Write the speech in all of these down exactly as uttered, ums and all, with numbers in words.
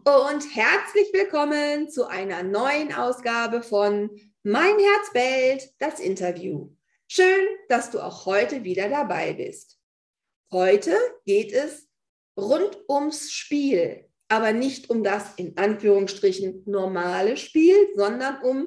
und herzlich willkommen zu einer neuen Ausgabe von Mein Herz bellt, das Interview. Schön, dass du auch heute wieder dabei bist. Heute geht es rund ums Spiel, aber nicht um das in Anführungsstrichen normale Spiel, sondern um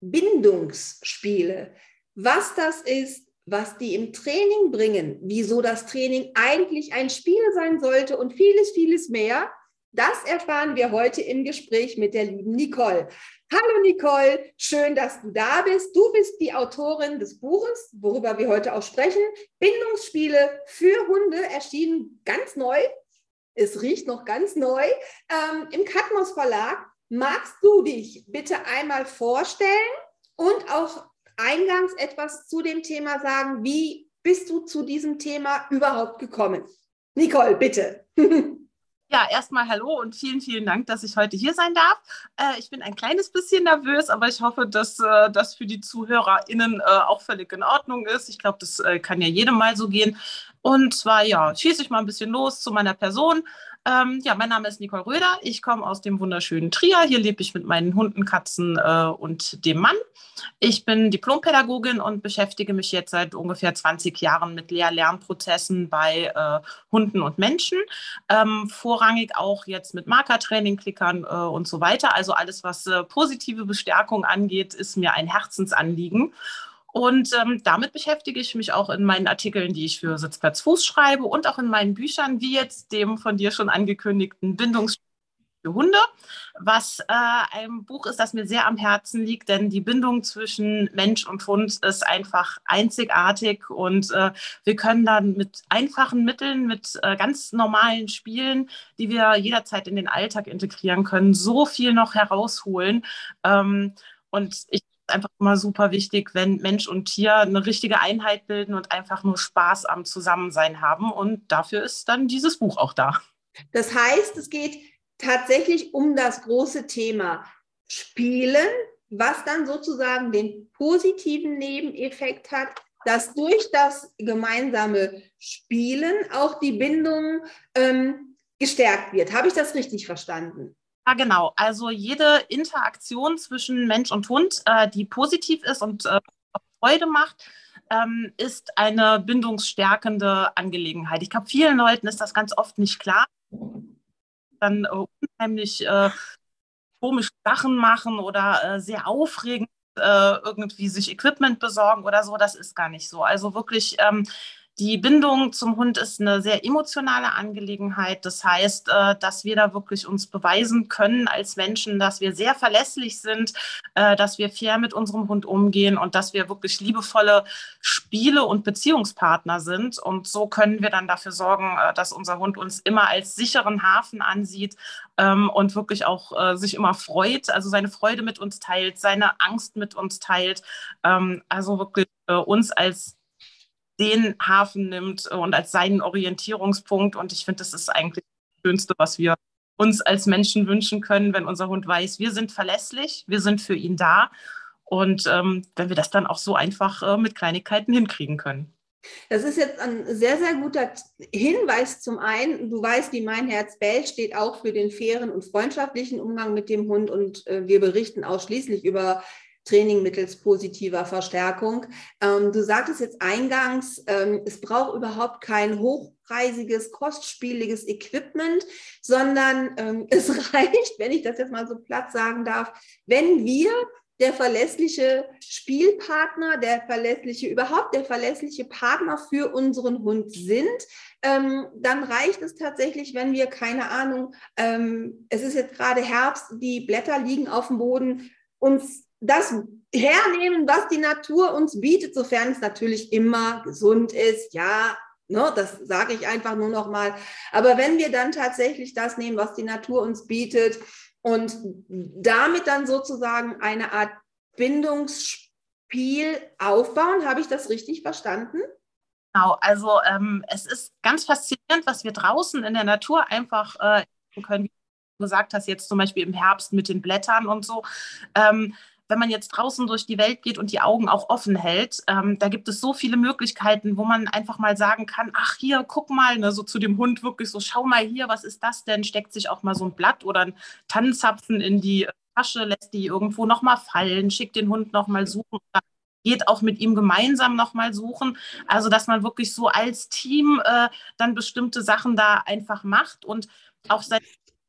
Bindungsspiele. Was das ist, was die im Training bringen, wieso das Training eigentlich ein Spiel sein sollte und vieles, vieles mehr, das erfahren wir heute im Gespräch mit der lieben Nicole. Hallo Nicole, schön, dass du da bist. Du bist die Autorin des Buches, worüber wir heute auch sprechen. Bindungsspiele für Hunde, erschienen ganz neu. Es riecht noch ganz neu. Ähm, im Katmos Verlag. Magst du dich bitte einmal vorstellen und auch eingangs etwas zu dem Thema sagen? Wie bist du zu diesem Thema überhaupt gekommen? Nicole, bitte. Ja, erstmal hallo und vielen, vielen Dank, dass ich heute hier sein darf. Äh, ich bin ein kleines bisschen nervös, aber ich hoffe, dass äh, das für die ZuhörerInnen äh, auch völlig in Ordnung ist. Ich glaube, das äh, kann ja jedem mal so gehen. Und zwar, ja, schieße ich mal ein bisschen los zu meiner Person. Ähm, ja, mein Name ist Nicole Röder. Ich komme aus dem wunderschönen Trier. Hier lebe ich mit meinen Hunden, Katzen äh, und dem Mann. Ich bin Diplompädagogin und beschäftige mich jetzt seit ungefähr zwanzig Jahren mit Lehr-Lernprozessen bei äh, Hunden und Menschen. Ähm, vorrangig auch jetzt mit Markertraining, Klickern äh, und so weiter. Also alles, was äh, positive Bestärkung angeht, ist mir ein Herzensanliegen. Und ähm, damit beschäftige ich mich auch in meinen Artikeln, die ich für Sitzplatz Fuß schreibe und auch in meinen Büchern, wie jetzt dem von dir schon angekündigten Bindungsspiel für Hunde, was äh, ein Buch ist, das mir sehr am Herzen liegt, denn die Bindung zwischen Mensch und Hund ist einfach einzigartig und äh, wir können dann mit einfachen Mitteln, mit äh, ganz normalen Spielen, die wir jederzeit in den Alltag integrieren können, so viel noch herausholen. Ähm, und ich einfach immer super wichtig, wenn Mensch und Tier eine richtige Einheit bilden und einfach nur Spaß am Zusammensein haben. Und dafür ist dann dieses Buch auch da. Das heißt, es geht tatsächlich um das große Thema Spielen, was dann sozusagen den positiven Nebeneffekt hat, dass durch das gemeinsame Spielen auch die Bindung ähm, gestärkt wird. Habe ich das richtig verstanden? Ja, genau. Also jede Interaktion zwischen Mensch und Hund, äh, die positiv ist und äh, Freude macht, ähm, ist eine bindungsstärkende Angelegenheit. Ich glaube, vielen Leuten ist das ganz oft nicht klar. Dann äh, unheimlich äh, komische Sachen machen oder äh, sehr aufregend äh, irgendwie sich Equipment besorgen oder so. Das ist gar nicht so. Also wirklich, ähm, die Bindung zum Hund ist eine sehr emotionale Angelegenheit. Das heißt, äh, dass wir da wirklich uns beweisen können als Menschen, dass wir sehr verlässlich sind, äh, dass wir fair mit unserem Hund umgehen und dass wir wirklich liebevolle Spiele und Beziehungspartner sind. Und so können wir dann dafür sorgen, äh, dass unser Hund uns immer als sicheren Hafen ansieht, ähm, und wirklich auch äh, sich immer freut, also seine Freude mit uns teilt, seine Angst mit uns teilt, ähm, also wirklich äh, uns als den Hafen nimmt und als seinen Orientierungspunkt. Und ich finde, das ist eigentlich das Schönste, was wir uns als Menschen wünschen können, wenn unser Hund weiß, wir sind verlässlich, wir sind für ihn da. Und ähm, wenn wir das dann auch so einfach äh, mit Kleinigkeiten hinkriegen können. Das ist jetzt ein sehr, sehr guter Hinweis zum einen. Du weißt, die Mein Herz bellt steht auch für den fairen und freundschaftlichen Umgang mit dem Hund und äh, wir berichten ausschließlich über Training mittels positiver Verstärkung. Ähm, du sagtest jetzt eingangs, ähm, es braucht überhaupt kein hochpreisiges, kostspieliges Equipment, sondern ähm, es reicht, wenn ich das jetzt mal so platt sagen darf, wenn wir der verlässliche Spielpartner, der verlässliche, überhaupt der verlässliche Partner für unseren Hund sind, ähm, dann reicht es tatsächlich, wenn wir, keine Ahnung, ähm, es ist jetzt gerade Herbst, die Blätter liegen auf dem Boden, uns das hernehmen, was die Natur uns bietet, sofern es natürlich immer gesund ist, ja, ne, das sage ich einfach nur noch mal. Aber wenn wir dann tatsächlich das nehmen, was die Natur uns bietet, und damit dann sozusagen eine Art Bindungsspiel aufbauen. Habe ich das richtig verstanden? Genau, also ähm, es ist ganz faszinierend, was wir draußen in der Natur einfach äh, können, wie du gesagt hast, jetzt zum Beispiel im Herbst mit den Blättern und so. Ähm, wenn man jetzt draußen durch die Welt geht und die Augen auch offen hält, ähm, da gibt es so viele Möglichkeiten, wo man einfach mal sagen kann, ach hier, guck mal, ne, so zu dem Hund wirklich so, schau mal hier, was ist das denn? Steckt sich auch mal so ein Blatt oder ein Tannenzapfen in die Tasche, lässt die irgendwo nochmal fallen, schickt den Hund nochmal suchen, geht auch mit ihm gemeinsam nochmal suchen. Also, dass man wirklich so als Team äh, dann bestimmte Sachen da einfach macht und auch seine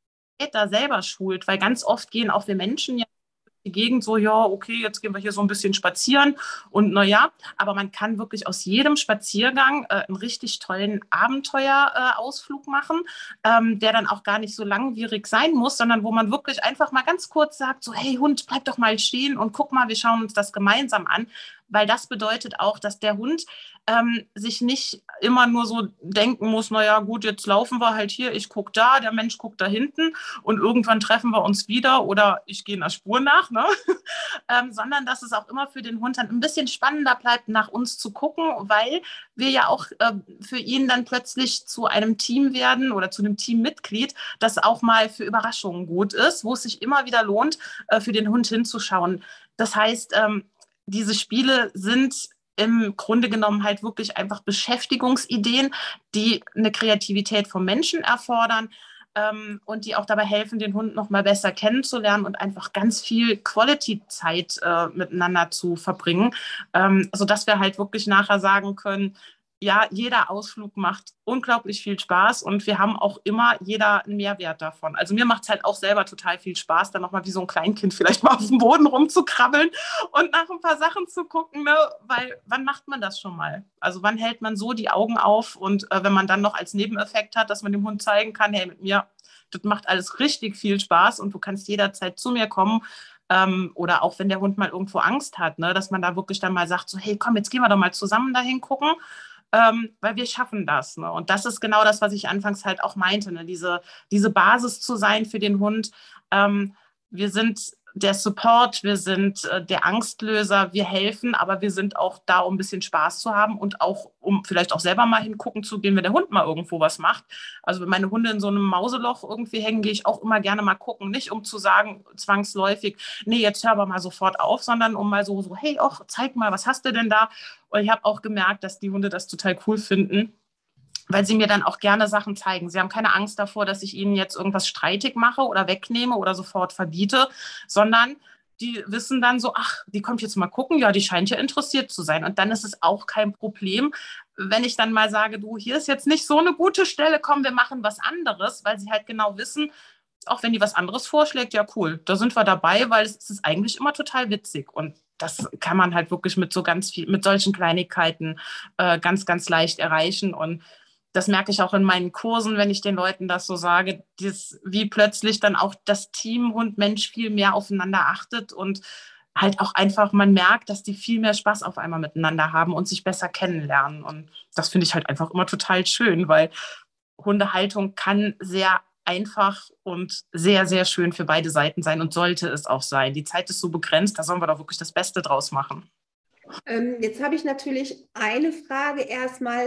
da selber schult, weil ganz oft gehen auch wir Menschen ja die Gegend so, ja, okay, jetzt gehen wir hier so ein bisschen spazieren und naja, aber man kann wirklich aus jedem Spaziergang äh, einen richtig tollen Abenteuerausflug äh, machen, ähm, der dann auch gar nicht so langwierig sein muss, sondern wo man wirklich einfach mal ganz kurz sagt, so, hey Hund, bleib doch mal stehen und guck mal, wir schauen uns das gemeinsam an, weil das bedeutet auch, dass der Hund ähm, sich nicht immer nur so denken muss, naja gut, jetzt laufen wir halt hier, ich gucke da, der Mensch guckt da hinten und irgendwann treffen wir uns wieder oder ich gehe einer Spur nach, ne? ähm, sondern dass es auch immer für den Hund dann ein bisschen spannender bleibt, nach uns zu gucken, weil wir ja auch äh, für ihn dann plötzlich zu einem Team werden oder zu einem Teammitglied, das auch mal für Überraschungen gut ist, wo es sich immer wieder lohnt, äh, für den Hund hinzuschauen. Das heißt, ähm, diese Spiele sind im Grunde genommen halt wirklich einfach Beschäftigungsideen, die eine Kreativität vom Menschen erfordern ähm, und die auch dabei helfen, den Hund noch mal besser kennenzulernen und einfach ganz viel Quality-Zeit äh, miteinander zu verbringen, ähm, sodass wir halt wirklich nachher sagen können, ja, jeder Ausflug macht unglaublich viel Spaß und wir haben auch immer jeder einen Mehrwert davon. Also mir macht es halt auch selber total viel Spaß, dann nochmal wie so ein Kleinkind vielleicht mal auf dem Boden rumzukrabbeln und nach ein paar Sachen zu gucken, ne? Weil wann macht man das schon mal? Also wann hält man so die Augen auf und äh, wenn man dann noch als Nebeneffekt hat, dass man dem Hund zeigen kann, hey, mit mir, das macht alles richtig viel Spaß und du kannst jederzeit zu mir kommen. Ähm, oder auch wenn der Hund mal irgendwo Angst hat, ne? Dass man da wirklich dann mal sagt, so hey, komm, jetzt gehen wir doch mal zusammen dahin gucken. Ähm, weil wir schaffen das. Ne? Und das ist genau das, was ich anfangs halt auch meinte, ne? diese, diese Basis zu sein für den Hund. Ähm, wir sind der Support, wir sind äh, der Angstlöser, wir helfen, aber wir sind auch da, um ein bisschen Spaß zu haben und auch, um vielleicht auch selber mal hingucken zu gehen, wenn der Hund mal irgendwo was macht. Also wenn meine Hunde in so einem Mauseloch irgendwie hängen, gehe ich auch immer gerne mal gucken. Nicht um zu sagen, zwangsläufig, nee, jetzt hör aber mal sofort auf, sondern um mal so, so hey, och, zeig mal, was hast du denn da? Und ich habe auch gemerkt, dass die Hunde das total cool finden, weil sie mir dann auch gerne Sachen zeigen. Sie haben keine Angst davor, dass ich ihnen jetzt irgendwas streitig mache oder wegnehme oder sofort verbiete, sondern die wissen dann so, ach, die kommt jetzt mal gucken, ja, die scheint ja interessiert zu sein. Und dann ist es auch kein Problem, wenn ich dann mal sage, du, hier ist jetzt nicht so eine gute Stelle, komm, wir machen was anderes, weil sie halt genau wissen, auch wenn die was anderes vorschlägt, ja cool, da sind wir dabei, weil es ist eigentlich immer total witzig und das kann man halt wirklich mit so ganz viel, mit solchen Kleinigkeiten äh, ganz, ganz leicht erreichen und das merke ich auch in meinen Kursen, wenn ich den Leuten das so sage, dieses, wie plötzlich dann auch das Team Hund-Mensch viel mehr aufeinander achtet und halt auch einfach man merkt, dass die viel mehr Spaß auf einmal miteinander haben und sich besser kennenlernen. Und das finde ich halt einfach immer total schön, weil Hundehaltung kann sehr einfach und sehr, sehr schön für beide Seiten sein und sollte es auch sein. Die Zeit ist so begrenzt, da sollen wir doch wirklich das Beste draus machen. Ähm, jetzt habe ich natürlich eine Frage erstmal.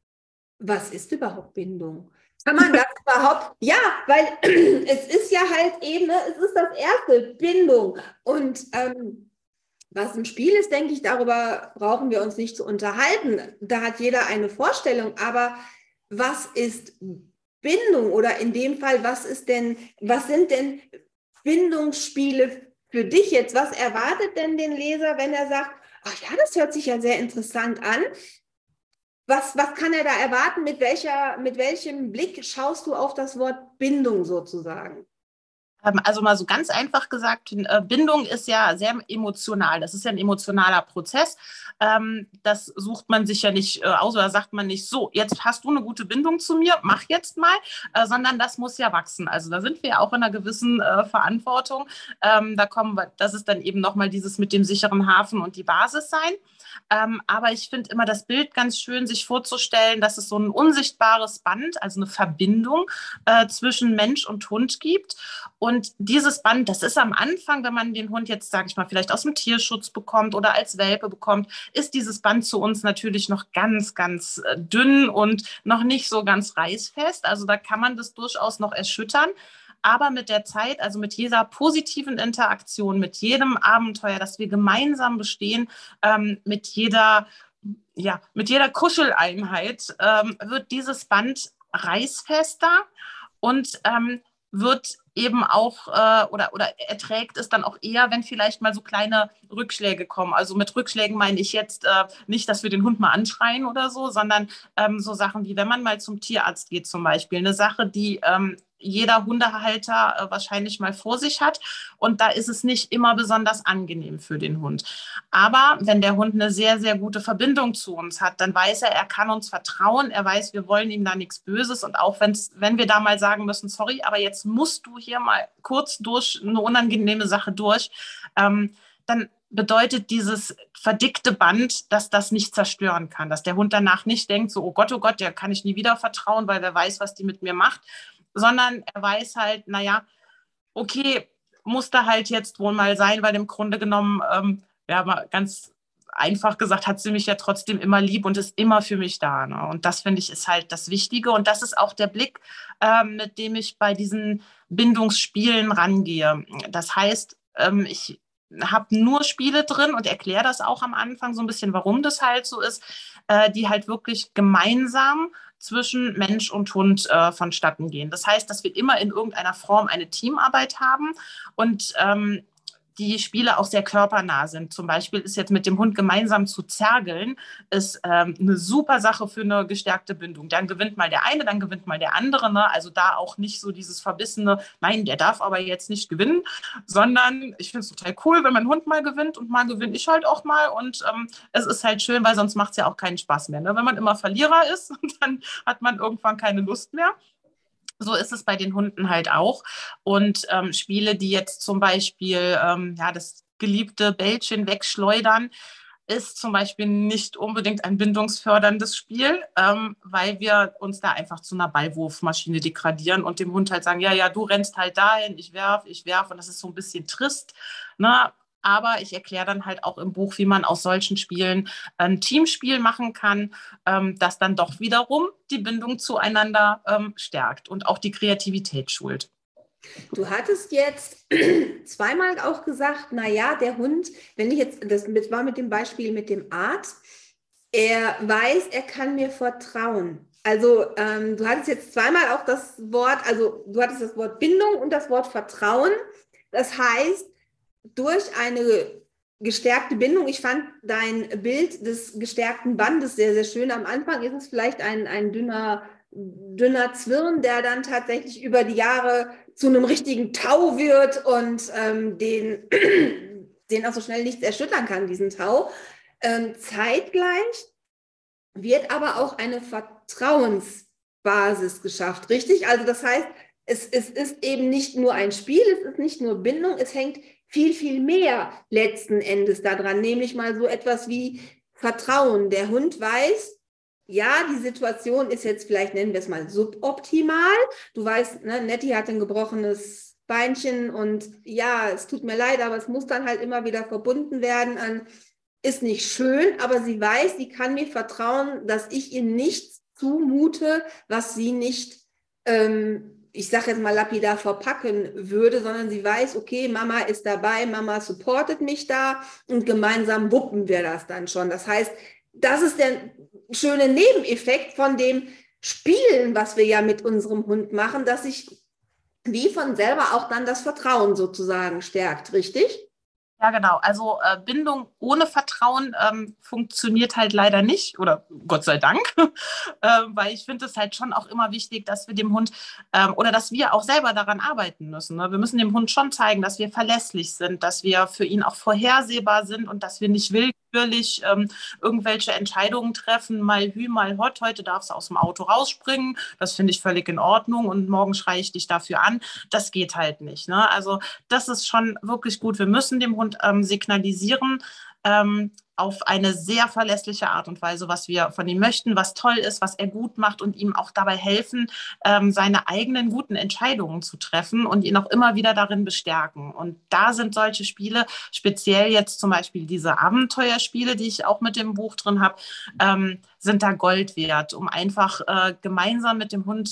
Was ist überhaupt Bindung? Kann man das überhaupt? Ja, weil es ist ja halt eben, ne, es ist das erste, Bindung. Und ähm, was ein Spiel ist, denke ich, darüber brauchen wir uns nicht zu unterhalten. Da hat jeder eine Vorstellung. Aber was ist Bindung? Oder in dem Fall, was ist denn, was sind denn Bindungsspiele für dich jetzt? Was erwartet denn den Leser, wenn er sagt, ach ja, das hört sich ja sehr interessant an? Was, was kann er da erwarten? Mit welcher, mit welchem Blick schaust du auf das Wort Bindung sozusagen? Also mal so ganz einfach gesagt, Bindung ist ja sehr emotional. Das ist ja ein emotionaler Prozess. Das sucht man sich ja nicht aus oder sagt man nicht so, jetzt hast du eine gute Bindung zu mir, mach jetzt mal, sondern das muss ja wachsen. Also da sind wir ja auch in einer gewissen Verantwortung. Da kommen wir, das ist dann eben nochmal dieses mit dem sicheren Hafen und die Basis sein. Ähm, aber ich finde immer das Bild ganz schön, sich vorzustellen, dass es so ein unsichtbares Band, also eine Verbindung äh, zwischen Mensch und Hund gibt. Und dieses Band, das ist am Anfang, wenn man den Hund jetzt, sage ich mal, vielleicht aus dem Tierschutz bekommt oder als Welpe bekommt, ist dieses Band zu uns natürlich noch ganz, ganz äh, dünn und noch nicht so ganz reißfest. Also da kann man das durchaus noch erschüttern. aber mit der Zeit, also mit jeder positiven Interaktion, mit jedem Abenteuer, das wir gemeinsam bestehen, ähm, mit jeder, ja, mit jeder Kuscheleinheit, ähm, wird dieses Band reißfester und ähm, wird eben auch äh, oder, oder erträgt es dann auch eher, wenn vielleicht mal so kleine Rückschläge kommen. Also mit Rückschlägen meine ich jetzt äh, nicht, dass wir den Hund mal anschreien oder so, sondern ähm, so Sachen wie, wenn man mal zum Tierarzt geht zum Beispiel. Eine Sache, die ähm, jeder Hundehalter äh, wahrscheinlich mal vor sich hat. Und da ist es nicht immer besonders angenehm für den Hund. Aber wenn der Hund eine sehr, sehr gute Verbindung zu uns hat, dann weiß er, er kann uns vertrauen. Er weiß, wir wollen ihm da nichts Böses. Und auch wenn's, wenn wir da mal sagen müssen, sorry, aber jetzt musst du hier mal kurz durch eine unangenehme Sache durch, ähm, dann bedeutet dieses verdickte Band, dass das nicht zerstören kann, dass der Hund danach nicht denkt, so, oh Gott, oh Gott, der kann ich nie wieder vertrauen, weil wer weiß, was die mit mir macht, sondern er weiß halt, naja, okay, muss da halt jetzt wohl mal sein, weil im Grunde genommen, ähm, ja, mal ganz einfach gesagt, hat sie mich ja trotzdem immer lieb und ist immer für mich da. Ne? Und das, finde ich, ist halt das Wichtige. Und das ist auch der Blick, ähm, mit dem ich bei diesen Bindungsspielen rangehe. Das heißt, ähm, ich habe nur Spiele drin und erkläre das auch am Anfang so ein bisschen, warum das halt so ist, äh, die halt wirklich gemeinsam zwischen Mensch und Hund äh, vonstatten gehen. Das heißt, dass wir immer in irgendeiner Form eine Teamarbeit haben und ähm, die Spiele auch sehr körpernah sind. Zum Beispiel ist jetzt mit dem Hund gemeinsam zu zergeln, ist ähm, eine super Sache für eine gestärkte Bindung. Dann gewinnt mal der eine, dann gewinnt mal der andere. Ne? Also da auch nicht so dieses verbissene, nein, der darf aber jetzt nicht gewinnen, sondern ich finde es total cool, wenn mein Hund mal gewinnt und mal gewinne ich halt auch mal. Und ähm, es ist halt schön, weil sonst macht es ja auch keinen Spaß mehr. Ne? Wenn man immer Verlierer ist, dann hat man irgendwann keine Lust mehr. So ist es bei den Hunden halt auch. Und ähm, Spiele, die jetzt zum Beispiel ähm, ja, das geliebte Bällchen wegschleudern, ist zum Beispiel nicht unbedingt ein bindungsförderndes Spiel, ähm, weil wir uns da einfach zu einer Ballwurfmaschine degradieren und dem Hund halt sagen, ja, ja, du rennst halt dahin, ich werf, ich werf. Und das ist so ein bisschen trist. Ne? Aber ich erkläre dann halt auch im Buch, wie man aus solchen Spielen ein Teamspiel machen kann, ähm, das dann doch wiederum die Bindung zueinander ähm, stärkt und auch die Kreativität schult. Du hattest jetzt zweimal auch gesagt, naja, der Hund, wenn ich jetzt, das war mit dem Beispiel mit dem Arzt, er weiß, er kann mir vertrauen. Also ähm, du hattest jetzt zweimal auch das Wort, also du hattest das Wort Bindung und das Wort Vertrauen. Das heißt, durch eine gestärkte Bindung, ich fand dein Bild des gestärkten Bandes sehr, sehr schön. Am Anfang ist es vielleicht ein, ein dünner, dünner Zwirn, der dann tatsächlich über die Jahre zu einem richtigen Tau wird und ähm, den, den auch so schnell nichts erschüttern kann, diesen Tau. Ähm, zeitgleich wird aber auch eine Vertrauensbasis geschafft, richtig? Also das heißt, es, es ist eben nicht nur ein Spiel, es ist nicht nur Bindung, es hängt viel, viel mehr letzten Endes daran, nämlich mal so etwas wie Vertrauen. Der Hund weiß, ja, die Situation ist jetzt vielleicht, nennen wir es mal, suboptimal. Du weißt, ne, Nettie hat ein gebrochenes Beinchen und ja, es tut mir leid, aber es muss dann halt immer wieder verbunden werden an, ist nicht schön, aber sie weiß, sie kann mir vertrauen, dass ich ihr nichts zumute, was sie nicht ähm, ich sage jetzt mal lapidar verpacken würde, sondern sie weiß, okay, Mama ist dabei, Mama supportet mich da und gemeinsam wuppen wir das dann schon. Das heißt, das ist der schöne Nebeneffekt von dem Spielen, was wir ja mit unserem Hund machen, dass sich wie von selber auch dann das Vertrauen sozusagen stärkt, richtig? Ja, genau. Also äh, Bindung ohne Vertrauen ähm, funktioniert halt leider nicht oder Gott sei Dank, äh, weil ich finde es halt schon auch immer wichtig, dass wir dem Hund ähm, oder dass wir auch selber daran arbeiten müssen. Ne? Wir müssen dem Hund schon zeigen, dass wir verlässlich sind, dass wir für ihn auch vorhersehbar sind und dass wir nicht willkürlich ähm, irgendwelche Entscheidungen treffen, mal hü, mal hot, heute darfst du aus dem Auto rausspringen, das finde ich völlig in Ordnung und morgen schreie ich dich dafür an. Das geht halt nicht. Ne? Also das ist schon wirklich gut. Wir müssen dem Hund ähm, signalisieren ähm, auf eine sehr verlässliche Art und Weise, was wir von ihm möchten, was toll ist, was er gut macht und ihm auch dabei helfen, ähm, seine eigenen guten Entscheidungen zu treffen und ihn auch immer wieder darin bestärken. Und da sind solche Spiele, speziell jetzt zum Beispiel diese Abenteuerspiele, die ich auch mit dem Buch drin habe, ähm, sind da Gold wert, um einfach äh, gemeinsam mit dem Hund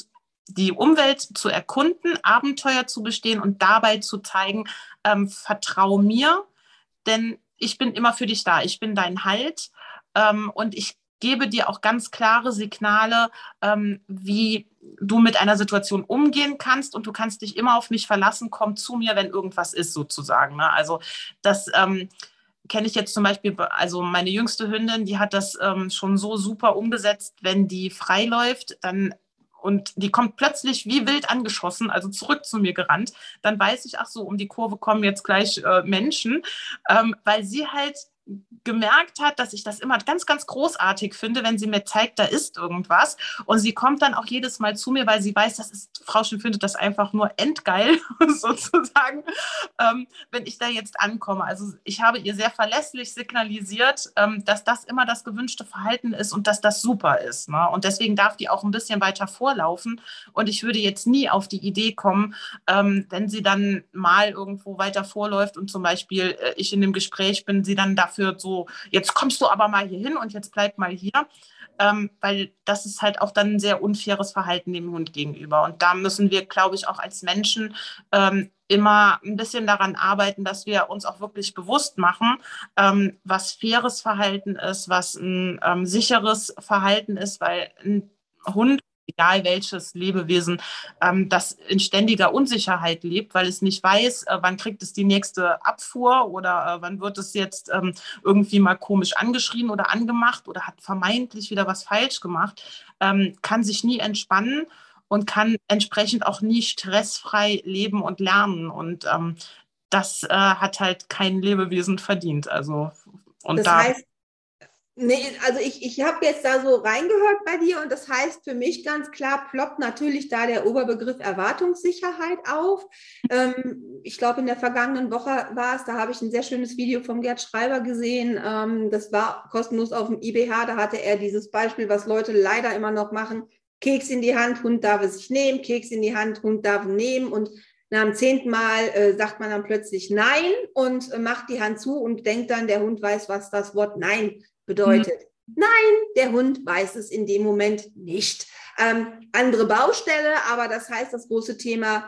die Umwelt zu erkunden, Abenteuer zu bestehen und dabei zu zeigen, ähm, vertrau mir, denn ich bin immer für dich da. Ich bin dein Halt, ähm, und ich gebe dir auch ganz klare Signale, ähm, wie du mit einer Situation umgehen kannst, und du kannst dich immer auf mich verlassen. Komm zu mir, wenn irgendwas ist, sozusagen. Ne? Also das ähm, kenne ich jetzt zum Beispiel, also meine jüngste Hündin, die hat das ähm, schon so super umgesetzt, wenn die frei läuft, dann und die kommt plötzlich wie wild angeschossen, also zurück zu mir gerannt, dann weiß ich, ach so, um die Kurve kommen jetzt gleich äh, Menschen, ähm, weil sie halt gemerkt hat, dass ich das immer ganz, ganz großartig finde, wenn sie mir zeigt, da ist irgendwas. Und sie kommt dann auch jedes Mal zu mir, weil sie weiß, das ist, Frauchen findet das einfach nur endgeil, sozusagen, ähm, wenn ich da jetzt ankomme. Also ich habe ihr sehr verlässlich signalisiert, ähm, dass das immer das gewünschte Verhalten ist und dass das super ist. Ne? Und deswegen darf die auch ein bisschen weiter vorlaufen. Und ich würde jetzt nie auf die Idee kommen, ähm, wenn sie dann mal irgendwo weiter vorläuft und zum Beispiel äh, ich in dem Gespräch bin, sie dann dafür so, jetzt kommst du aber mal hier hin und jetzt bleib mal hier, ähm, weil das ist halt auch dann ein sehr unfaires Verhalten dem Hund gegenüber. Und da müssen wir, glaube ich, auch als Menschen ähm, immer ein bisschen daran arbeiten, dass wir uns auch wirklich bewusst machen, ähm, was faires Verhalten ist, was ein ähm, sicheres Verhalten ist, weil ein Hund, egal welches Lebewesen, ähm, das in ständiger Unsicherheit lebt, weil es nicht weiß, äh, wann kriegt es die nächste Abfuhr oder äh, wann wird es jetzt ähm, irgendwie mal komisch angeschrien oder angemacht oder hat vermeintlich wieder was falsch gemacht, ähm, kann sich nie entspannen und kann entsprechend auch nie stressfrei leben und lernen. Und ähm, das äh, hat halt kein Lebewesen verdient. Also, und Das da heißt, nee, also ich, ich habe jetzt da so reingehört bei dir und das heißt für mich ganz klar, ploppt natürlich da der Oberbegriff Erwartungssicherheit auf. Ähm, ich glaube, in der vergangenen Woche war es, da habe ich ein sehr schönes Video vom Gerd Schreiber gesehen. Ähm, das war kostenlos auf dem I B H, da hatte er dieses Beispiel, was Leute leider immer noch machen. Keks in die Hand, Hund darf es sich nehmen, Keks in die Hand, Hund darf ihn nehmen und nach dem zehnten Mal äh, sagt man dann plötzlich Nein und äh, macht die Hand zu und denkt dann, der Hund weiß, was das Wort Nein bedeutet. Nein, der Hund weiß es in dem Moment nicht. Ähm, andere Baustelle, aber das heißt, das große Thema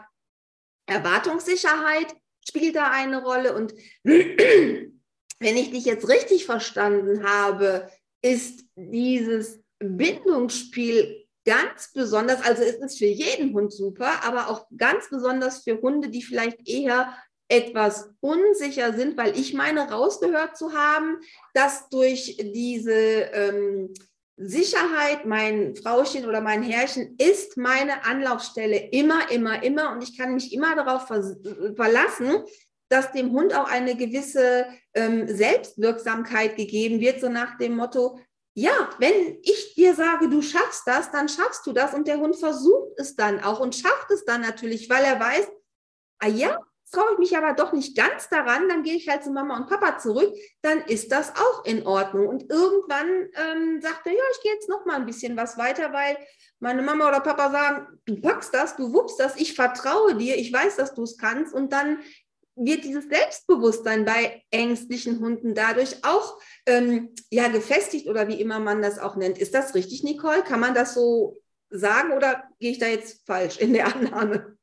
Erwartungssicherheit spielt da eine Rolle. Und wenn ich dich jetzt richtig verstanden habe, ist dieses Bindungsspiel ganz besonders, also ist es für jeden Hund super, aber auch ganz besonders für Hunde, die vielleicht eher etwas unsicher sind, weil ich meine rausgehört zu haben, dass durch diese ähm, Sicherheit, mein Frauchen oder mein Herrchen ist meine Anlaufstelle immer, immer, immer und ich kann mich immer darauf ver verlassen, dass dem Hund auch eine gewisse ähm, Selbstwirksamkeit gegeben wird, so nach dem Motto, ja, wenn ich dir sage, du schaffst das, dann schaffst du das und der Hund versucht es dann auch und schafft es dann natürlich, weil er weiß, ah ja, traue ich mich aber doch nicht ganz daran, dann gehe ich halt zu Mama und Papa zurück, dann ist das auch in Ordnung. Und irgendwann ähm, sagt er, ja, ich gehe jetzt noch mal ein bisschen was weiter, weil meine Mama oder Papa sagen, du packst das, du wuppst das, ich vertraue dir, ich weiß, dass du es kannst. Und dann wird dieses Selbstbewusstsein bei ängstlichen Hunden dadurch auch ähm, ja, gefestigt oder wie immer man das auch nennt. Ist das richtig, Nicole? Kann man das so sagen oder gehe ich da jetzt falsch in der Annahme?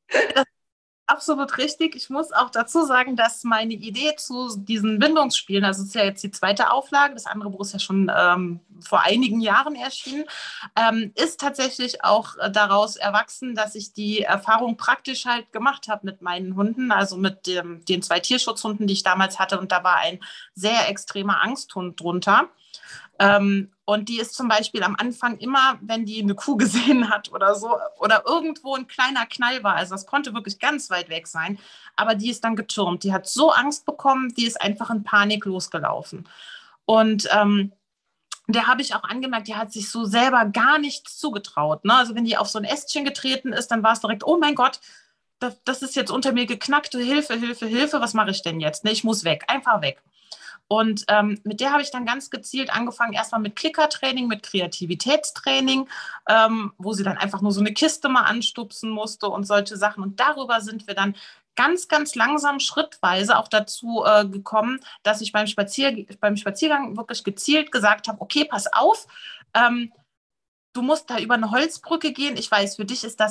absolut richtig. Ich muss auch dazu sagen, dass meine Idee zu diesen Bindungsspielen, also es ist ja jetzt die zweite Auflage, das andere Buch ist ja schon ähm, vor einigen Jahren erschienen, ähm, ist tatsächlich auch äh, daraus erwachsen, dass ich die Erfahrung praktisch halt gemacht habe mit meinen Hunden, also mit dem, den zwei Tierschutzhunden, die ich damals hatte. Und da war ein sehr extremer Angsthund drunter. Ähm, und die ist zum Beispiel am Anfang immer, wenn die eine Kuh gesehen hat oder so, oder irgendwo ein kleiner Knall war, also das konnte wirklich ganz weit weg sein, aber die ist dann getürmt. Die hat so Angst bekommen, die ist einfach in Panik losgelaufen. Und ähm, der habe ich auch angemerkt, die hat sich so selber gar nichts zugetraut. Ne? Also wenn die auf so ein Ästchen getreten ist, dann war es direkt, oh mein Gott, das, das ist jetzt unter mir geknackt, Hilfe, Hilfe, Hilfe, was mache ich denn jetzt? Ne, ich muss weg, einfach weg. Und ähm, mit der habe ich dann ganz gezielt angefangen, erstmal mit Klickertraining, mit Kreativitätstraining, ähm, wo sie dann einfach nur so eine Kiste mal anstupsen musste und solche Sachen. Und darüber sind wir dann ganz, ganz langsam, schrittweise auch dazu äh, gekommen, dass ich beim, Spazier beim Spaziergang wirklich gezielt gesagt habe, okay, pass auf, ähm, du musst da über eine Holzbrücke gehen. Ich weiß, für dich ist das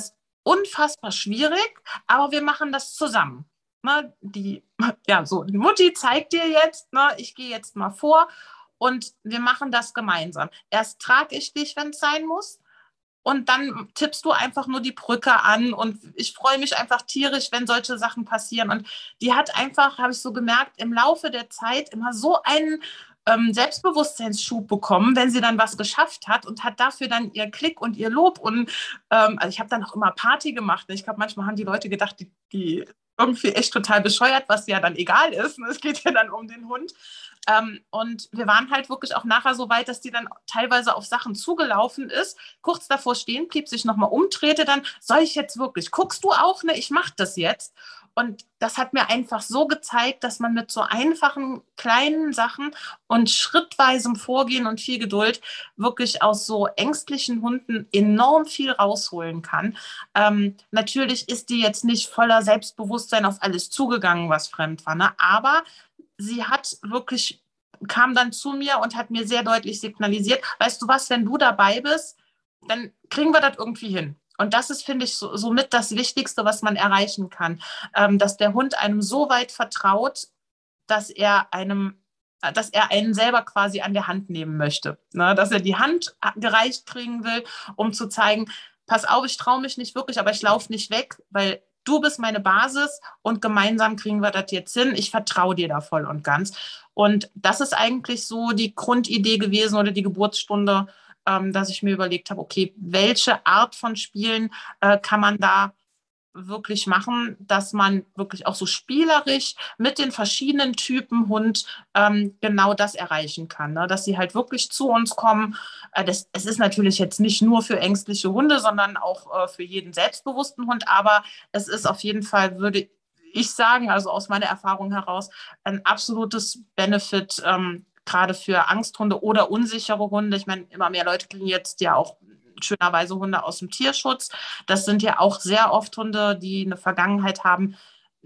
unfassbar schwierig, aber wir machen das zusammen. Ne, die, ja, so, die Mutti zeigt dir jetzt, ne, ich gehe jetzt mal vor und wir machen das gemeinsam. Erst trage ich dich, wenn es sein muss. Und dann tippst du einfach nur die Brücke an und ich freue mich einfach tierisch, wenn solche Sachen passieren. Und die hat einfach, habe ich so gemerkt, im Laufe der Zeit immer so einen ähm, Selbstbewusstseinsschub bekommen, wenn sie dann was geschafft hat und hat dafür dann ihr Klick und ihr Lob. Und ähm, also ich habe dann auch immer Party gemacht. Ich glaube, manchmal haben die Leute gedacht, die, die irgendwie echt total bescheuert, was ja dann egal ist. Es geht ja dann um den Hund. Ähm, und wir waren halt wirklich auch nachher so weit, dass die dann teilweise auf Sachen zugelaufen ist, kurz davor stehen blieb, sich nochmal umdrehte, dann, soll ich jetzt wirklich, guckst du auch, ne, ich mach das jetzt. Und das hat mir einfach so gezeigt, dass man mit so einfachen, kleinen Sachen und schrittweisem Vorgehen und viel Geduld wirklich aus so ängstlichen Hunden enorm viel rausholen kann. Ähm, natürlich ist die jetzt nicht voller Selbstbewusstsein auf alles zugegangen, was fremd war, ne? Aber sie hat wirklich, kam dann zu mir und hat mir sehr deutlich signalisiert, weißt du was, wenn du dabei bist, dann kriegen wir das irgendwie hin. Und das ist, finde ich, so, somit das Wichtigste, was man erreichen kann, ähm, dass der Hund einem so weit vertraut, dass er einem, dass er einen selber quasi an der Hand nehmen möchte. Ne? Dass er die Hand gereicht kriegen will, um zu zeigen, pass auf, ich traue mich nicht wirklich, aber ich laufe nicht weg, weil du bist meine Basis und gemeinsam kriegen wir das jetzt hin. Ich vertraue dir da voll und ganz. Und das ist eigentlich so die Grundidee gewesen oder die Geburtsstunde, ähm, dass ich mir überlegt habe, okay, welche Art von Spielen äh, kann man da wirklich machen, dass man wirklich auch so spielerisch mit den verschiedenen Typen Hund ähm, genau das erreichen kann, ne? Dass sie halt wirklich zu uns kommen. Äh, das, es ist natürlich jetzt nicht nur für ängstliche Hunde, sondern auch äh, für jeden selbstbewussten Hund, aber es ist auf jeden Fall, würde ich sagen, also aus meiner Erfahrung heraus, ein absolutes Benefit, ähm, gerade für Angsthunde oder unsichere Hunde. Ich meine, immer mehr Leute kriegen jetzt ja auch schönerweise Hunde aus dem Tierschutz. Das sind ja auch sehr oft Hunde, die eine Vergangenheit haben,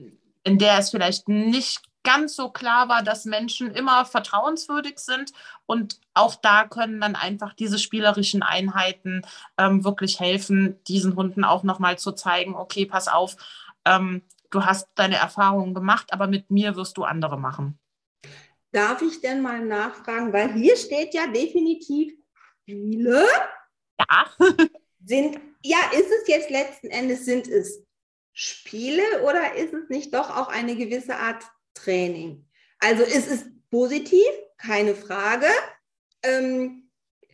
in der es vielleicht nicht ganz so klar war, dass Menschen immer vertrauenswürdig sind. Und auch da können dann einfach diese spielerischen Einheiten ähm, wirklich helfen, diesen Hunden auch nochmal zu zeigen, okay, pass auf, ähm, du hast deine Erfahrungen gemacht, aber mit mir wirst du andere machen. Darf ich denn mal nachfragen, weil hier steht ja definitiv Spiele. Ja. Sind, ja, ist es jetzt letzten Endes, sind es Spiele oder ist es nicht doch auch eine gewisse Art Training? Also es ist positiv, keine Frage. Ähm,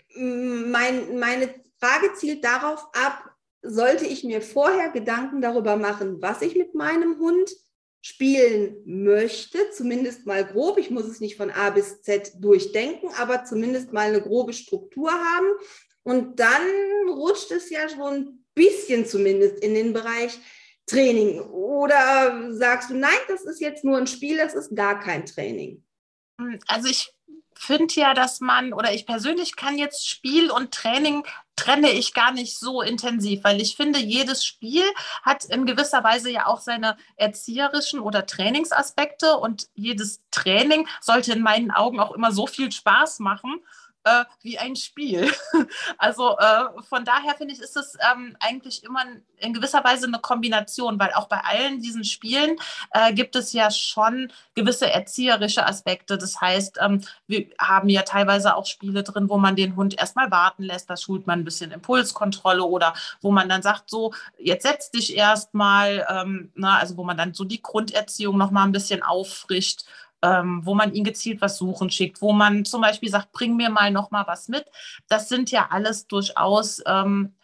mein, meine Frage zielt darauf ab, sollte ich mir vorher Gedanken darüber machen, was ich mit meinem Hund spielen möchte, zumindest mal grob. Ich muss es nicht von A bis Z durchdenken, aber zumindest mal eine grobe Struktur haben. Und dann rutscht es ja schon ein bisschen zumindest in den Bereich Training. Oder sagst du, nein, das ist jetzt nur ein Spiel, das ist gar kein Training? Also ich finde ja, dass man, oder ich persönlich kann jetzt Spiel und Training trenne ich gar nicht so intensiv, weil ich finde, jedes Spiel hat in gewisser Weise ja auch seine erzieherischen oder Trainingsaspekte und jedes Training sollte in meinen Augen auch immer so viel Spaß machen, äh, wie ein Spiel. Also äh, von daher finde ich, ist es ähm, eigentlich immer in gewisser Weise eine Kombination, weil auch bei allen diesen Spielen äh, gibt es ja schon gewisse erzieherische Aspekte. Das heißt, ähm, wir haben ja teilweise auch Spiele drin, wo man den Hund erstmal warten lässt, da schult man ein bisschen Impulskontrolle oder wo man dann sagt, so, jetzt setz dich erstmal, ähm, also wo man dann so die Grunderziehung nochmal ein bisschen auffrischt, ähm, wo man ihn gezielt was suchen schickt, wo man zum Beispiel sagt, bring mir mal noch mal was mit. Das sind ja alles durchaus ähm,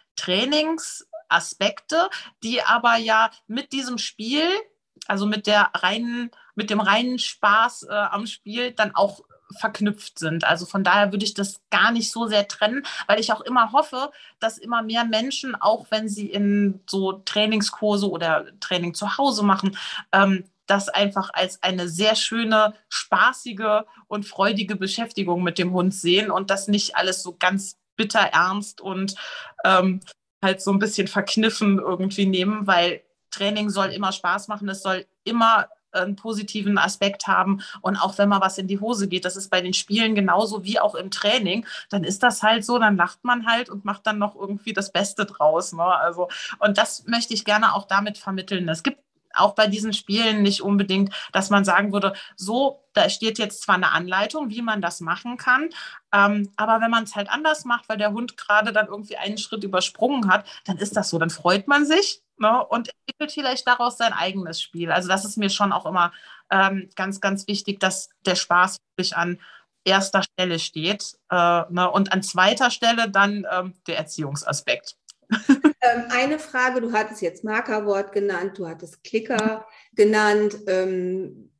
Trainingsaspekte, die aber ja mit diesem Spiel, also mit der reinen, mit dem reinen Spaß äh, am Spiel dann auch verknüpft sind. Also von daher würde ich das gar nicht so sehr trennen, weil ich auch immer hoffe, dass immer mehr Menschen, auch wenn sie in so Trainingskurse oder Training zu Hause machen, ähm, das einfach als eine sehr schöne, spaßige und freudige Beschäftigung mit dem Hund sehen und das nicht alles so ganz bitter ernst und ähm, halt so ein bisschen verkniffen irgendwie nehmen, weil Training soll immer Spaß machen, es soll immer einen positiven Aspekt haben. Und auch wenn mal was in die Hose geht, das ist bei den Spielen genauso wie auch im Training, dann ist das halt so, dann lacht man halt und macht dann noch irgendwie das Beste draus. Ne? Also, und das möchte ich gerne auch damit vermitteln. Es gibt auch bei diesen Spielen nicht unbedingt, dass man sagen würde, so, da steht jetzt zwar eine Anleitung, wie man das machen kann, ähm, aber wenn man es halt anders macht, weil der Hund gerade dann irgendwie einen Schritt übersprungen hat, dann ist das so, dann freut man sich, ne, und entwickelt vielleicht daraus sein eigenes Spiel. Also das ist mir schon auch immer ähm, ganz, ganz wichtig, dass der Spaß wirklich an erster Stelle steht, äh, ne, und an zweiter Stelle dann ähm, der Erziehungsaspekt. Ähm, eine Frage, du hattest jetzt Markerwort genannt, du hattest Klicker genannt. Ähm,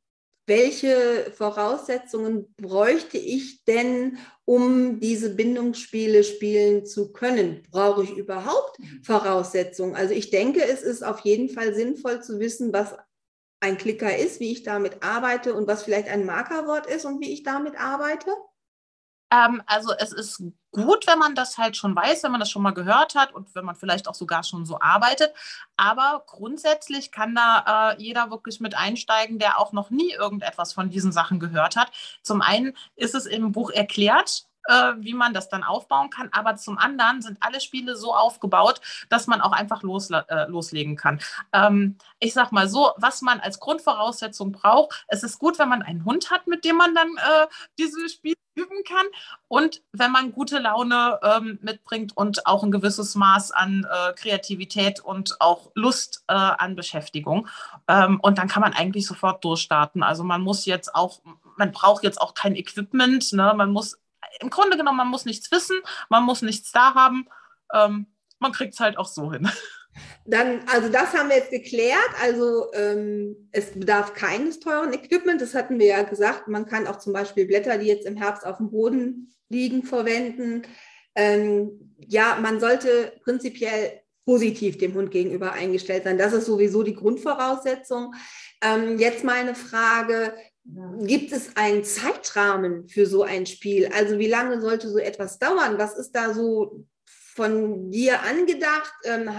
welche Voraussetzungen bräuchte ich denn, um diese Bindungsspiele spielen zu können? Brauche ich überhaupt Voraussetzungen? Also ich denke, es ist auf jeden Fall sinnvoll zu wissen, was ein Klicker ist, wie ich damit arbeite und was vielleicht ein Markerwort ist und wie ich damit arbeite. Ähm, also es ist gut, wenn man das halt schon weiß, wenn man das schon mal gehört hat und wenn man vielleicht auch sogar schon so arbeitet. Aber grundsätzlich kann da äh, jeder wirklich mit einsteigen, der auch noch nie irgendetwas von diesen Sachen gehört hat. Zum einen ist es im Buch erklärt, äh, wie man das dann aufbauen kann. Aber zum anderen sind alle Spiele so aufgebaut, dass man auch einfach losla- äh, loslegen kann. Ähm, ich sag mal so, was man als Grundvoraussetzung braucht, es ist gut, wenn man einen Hund hat, mit dem man dann äh, diese Spiele üben kann. Und wenn man gute Laune ähm, mitbringt und auch ein gewisses Maß an äh, Kreativität und auch Lust äh, an Beschäftigung. Ähm, und dann kann man eigentlich sofort durchstarten. Also man muss jetzt auch, man braucht jetzt auch kein Equipment. Ne? Man muss, im Grunde genommen, man muss nichts wissen, man muss nichts da haben. Ähm, man kriegt es halt auch so hin. Dann, also das haben wir jetzt geklärt. Also ähm, es bedarf keines teuren Equipment. Das hatten wir ja gesagt. Man kann auch zum Beispiel Blätter, die jetzt im Herbst auf dem Boden liegen, verwenden. Ähm, ja, man sollte prinzipiell positiv dem Hund gegenüber eingestellt sein. Das ist sowieso die Grundvoraussetzung. Ähm, jetzt meine Frage, gibt es einen Zeitrahmen für so ein Spiel? Also wie lange sollte so etwas dauern? Was ist da so von dir angedacht? Ähm,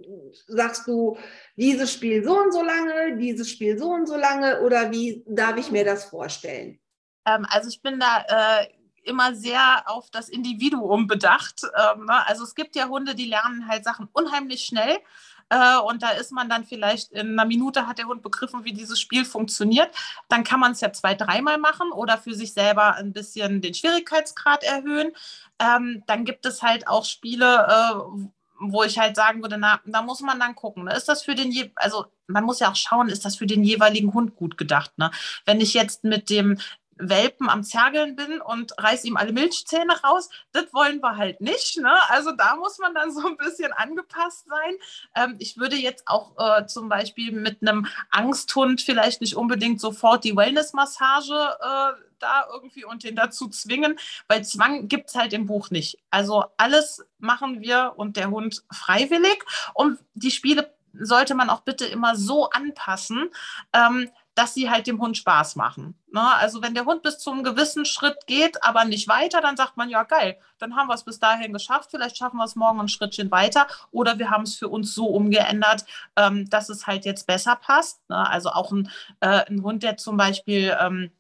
sagst du, dieses Spiel so und so lange, dieses Spiel so und so lange oder wie darf ich mir das vorstellen? Ähm, also ich bin da äh, immer sehr auf das Individuum bedacht. Ähm, ne? Also es gibt ja Hunde, die lernen halt Sachen unheimlich schnell. Äh, und da ist man dann vielleicht in einer Minute hat der Hund begriffen, wie dieses Spiel funktioniert. Dann kann man es ja zwei, dreimal machen oder für sich selber ein bisschen den Schwierigkeitsgrad erhöhen. Ähm, dann gibt es halt auch Spiele, äh, wo ich halt sagen würde, na, da muss man dann gucken. Ne? Ist das für den, je also man muss ja auch schauen, ist das für den jeweiligen Hund gut gedacht. Ne? Wenn ich jetzt mit dem Welpen am Zergeln bin und reiß ihm alle Milchzähne raus. Das wollen wir halt nicht. Ne? Also da muss man dann so ein bisschen angepasst sein. Ähm, ich würde jetzt auch äh, zum Beispiel mit einem Angsthund vielleicht nicht unbedingt sofort die Wellness-Massage äh, da irgendwie und den dazu zwingen, weil Zwang gibt es halt im Buch nicht. Also alles machen wir und der Hund freiwillig. Und die Spiele sollte man auch bitte immer so anpassen, ähm, dass sie halt dem Hund Spaß machen. Ne? Also wenn der Hund bis zu einem gewissen Schritt geht, aber nicht weiter, dann sagt man, ja geil, dann haben wir es bis dahin geschafft, vielleicht schaffen wir es morgen ein Schrittchen weiter oder wir haben es für uns so umgeändert, ähm, dass es halt jetzt besser passt. Ne? Also auch ein, äh, ein Hund, der zum Beispiel ähm,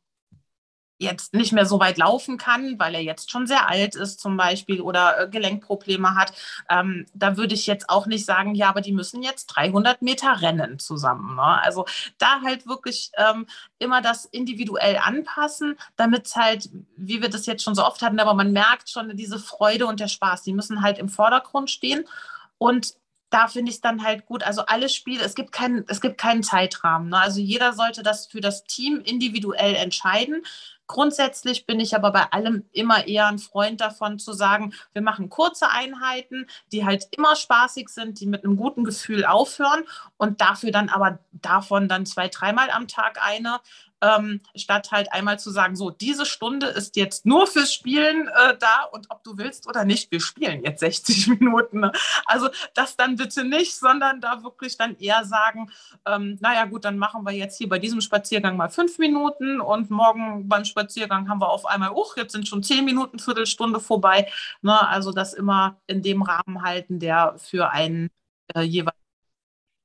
jetzt nicht mehr so weit laufen kann, weil er jetzt schon sehr alt ist zum Beispiel oder äh, Gelenkprobleme hat, ähm, da würde ich jetzt auch nicht sagen, ja, aber die müssen jetzt dreihundert Meter rennen zusammen. Ne? Also da halt wirklich ähm, immer das individuell anpassen, damit es halt, wie wir das jetzt schon so oft hatten, aber man merkt schon diese Freude und der Spaß, die müssen halt im Vordergrund stehen und da finde ich es dann halt gut. Also alle Spiele, es gibt keinen, es gibt keinen Zeitrahmen. Ne? Also jeder sollte das für das Team individuell entscheiden. Grundsätzlich bin ich aber bei allem immer eher ein Freund davon zu sagen, wir machen kurze Einheiten, die halt immer spaßig sind, die mit einem guten Gefühl aufhören und dafür dann aber davon dann zwei, dreimal am Tag eine, ähm, statt halt einmal zu sagen, so, diese Stunde ist jetzt nur fürs Spielen äh, da und ob du willst oder nicht, wir spielen jetzt sechzig Minuten. Ne? Also das dann bitte nicht, sondern da wirklich dann eher sagen, ähm, naja gut, dann machen wir jetzt hier bei diesem Spaziergang mal fünf Minuten und morgen beim Spaziergang haben wir auf einmal, uch, jetzt sind schon zehn Minuten, Viertelstunde vorbei. Ne? Also das immer in dem Rahmen halten, der für einen äh, jeweils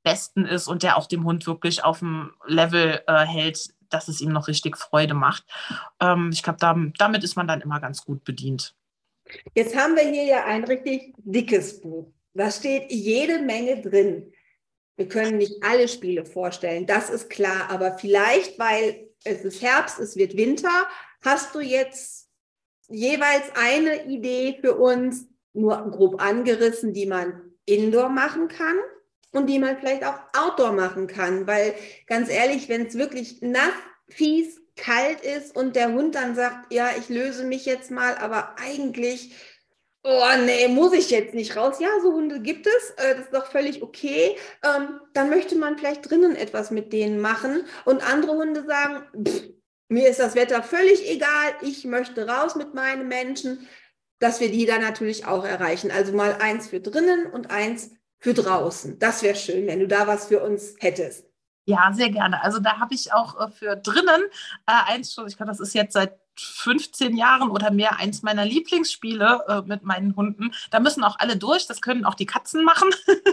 besten ist und der auch dem Hund wirklich auf dem Level äh, hält, dass es ihm noch richtig Freude macht. Ähm, ich glaube, da, damit ist man dann immer ganz gut bedient. Jetzt haben wir hier ja ein richtig dickes Buch. Da steht jede Menge drin. Wir können nicht alle Spiele vorstellen, das ist klar. Aber vielleicht, weil es ist Herbst, es wird Winter, hast du jetzt jeweils eine Idee für uns, nur grob angerissen, die man Indoor machen kann und die man vielleicht auch Outdoor machen kann. Weil ganz ehrlich, wenn es wirklich nass, fies, kalt ist und der Hund dann sagt, ja, ich löse mich jetzt mal, aber eigentlich, oh nee, muss ich jetzt nicht raus. Ja, so Hunde gibt es, äh, das ist doch völlig okay. Ähm, dann möchte man vielleicht drinnen etwas mit denen machen und andere Hunde sagen, pff, mir ist das Wetter völlig egal, ich möchte raus mit meinen Menschen, dass wir die dann natürlich auch erreichen. Also mal eins für drinnen und eins für draußen. Das wäre schön, wenn du da was für uns hättest. Ja, sehr gerne. Also da habe ich auch äh, für drinnen äh, eins schon, ich glaube, das ist jetzt seit fünfzehn Jahren oder mehr eins meiner Lieblingsspiele äh, mit meinen Hunden. Da müssen auch alle durch, das können auch die Katzen machen.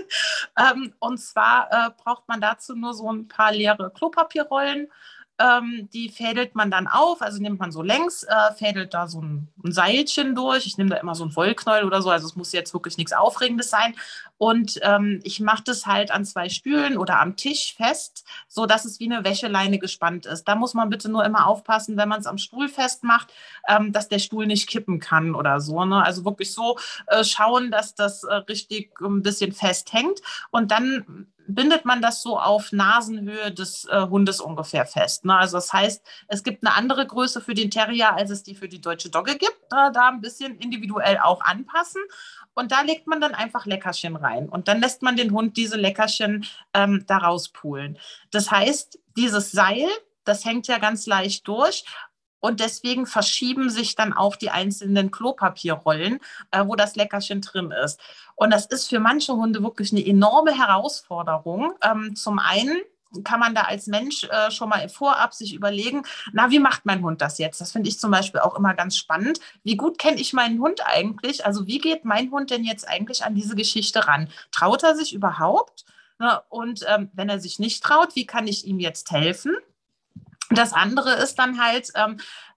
ähm, und zwar äh, braucht man dazu nur so ein paar leere Klopapierrollen. Ähm, die fädelt man dann auf, also nimmt man so längs, äh, fädelt da so ein, ein Seilchen durch. Ich nehme da immer so einen Wollknäuel oder so, also es muss jetzt wirklich nichts Aufregendes sein. Und ähm, ich mache das halt an zwei Stühlen oder am Tisch fest, so dass es wie eine Wäscheleine gespannt ist. Da muss man bitte nur immer aufpassen, wenn man es am Stuhl festmacht, ähm, dass der Stuhl nicht kippen kann oder so. Ne? Also wirklich so äh, schauen, dass das äh, richtig ein bisschen festhängt. Und dann bindet man das so auf Nasenhöhe des äh, Hundes ungefähr fest. Ne? Also das heißt, es gibt eine andere Größe für den Terrier, als es die für die deutsche Dogge gibt. Ne? Da ein bisschen individuell auch anpassen. Und da legt man dann einfach Leckerchen rein. Und dann lässt man den Hund diese Leckerchen ähm, da rauspulen. Das heißt, dieses Seil, das hängt ja ganz leicht durch. Und deswegen verschieben sich dann auch die einzelnen Klopapierrollen, äh, wo das Leckerchen drin ist. Und das ist für manche Hunde wirklich eine enorme Herausforderung. Ähm, zum einen kann man da als Mensch äh, schon mal vorab sich überlegen, na, wie macht mein Hund das jetzt? Das finde ich zum Beispiel auch immer ganz spannend. Wie gut kenne ich meinen Hund eigentlich? Also wie geht mein Hund denn jetzt eigentlich an diese Geschichte ran? Traut er sich überhaupt? Ne? Und ähm, wenn er sich nicht traut, wie kann ich ihm jetzt helfen? Das andere ist dann halt, ähm,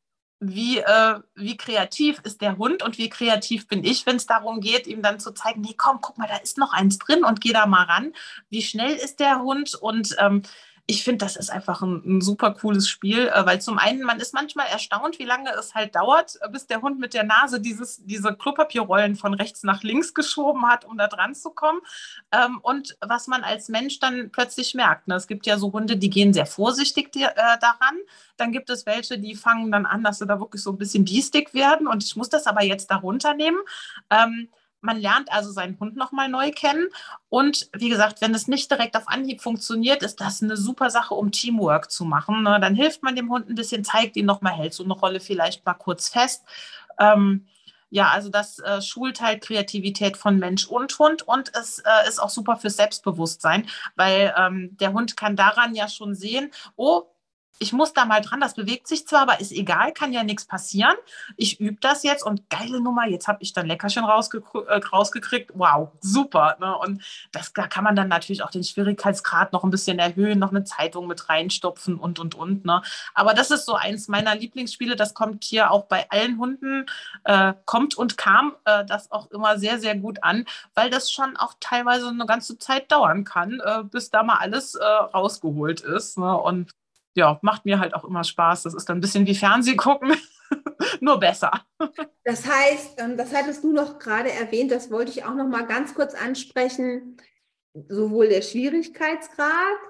wie, äh, wie kreativ ist der Hund und wie kreativ bin ich, wenn es darum geht, ihm dann zu zeigen, nee, komm, guck mal, da ist noch eins drin und geh da mal ran. Wie schnell ist der Hund? Und ähm, ich finde, das ist einfach ein, ein super cooles Spiel, äh, weil zum einen, man ist manchmal erstaunt, wie lange es halt dauert, äh, bis der Hund mit der Nase dieses, diese Klopapierrollen von rechts nach links geschoben hat, um da dran zu kommen. Ähm, und was man als Mensch dann plötzlich merkt. Ne? Es gibt ja so Hunde, die gehen sehr vorsichtig die, äh, daran. Dann gibt es welche, die fangen dann an, dass sie da wirklich so ein bisschen biestig werden. Und ich muss das aber jetzt da runternehmen. Ähm, man lernt also seinen Hund nochmal neu kennen. Und wie gesagt, wenn es nicht direkt auf Anhieb funktioniert, ist das eine super Sache, um Teamwork zu machen. Ne? Dann hilft man dem Hund ein bisschen, zeigt ihn nochmal, hält so eine Rolle vielleicht mal kurz fest. Ähm, ja, also das äh, schult halt Kreativität von Mensch und Hund und es äh, ist auch super fürs Selbstbewusstsein, weil ähm, der Hund kann daran ja schon sehen, oh, ich muss da mal dran, das bewegt sich zwar, aber ist egal, kann ja nichts passieren. Ich übe das jetzt und geile Nummer, jetzt habe ich dann Leckerchen rausge äh, rausgekriegt. Wow, super. Ne? Und das, da kann man dann natürlich auch den Schwierigkeitsgrad noch ein bisschen erhöhen, noch eine Zeitung mit reinstopfen und, und, und. Ne? Aber das ist so eins meiner Lieblingsspiele, das kommt hier auch bei allen Hunden, äh, kommt und kam äh, das auch immer sehr, sehr gut an, weil das schon auch teilweise eine ganze Zeit dauern kann, äh, bis da mal alles äh, rausgeholt ist. Ne? Und ja, macht mir halt auch immer Spaß. Das ist dann ein bisschen wie Fernseh gucken, nur besser. Das heißt, ähm, das hattest du noch gerade erwähnt, das wollte ich auch noch mal ganz kurz ansprechen, sowohl der Schwierigkeitsgrad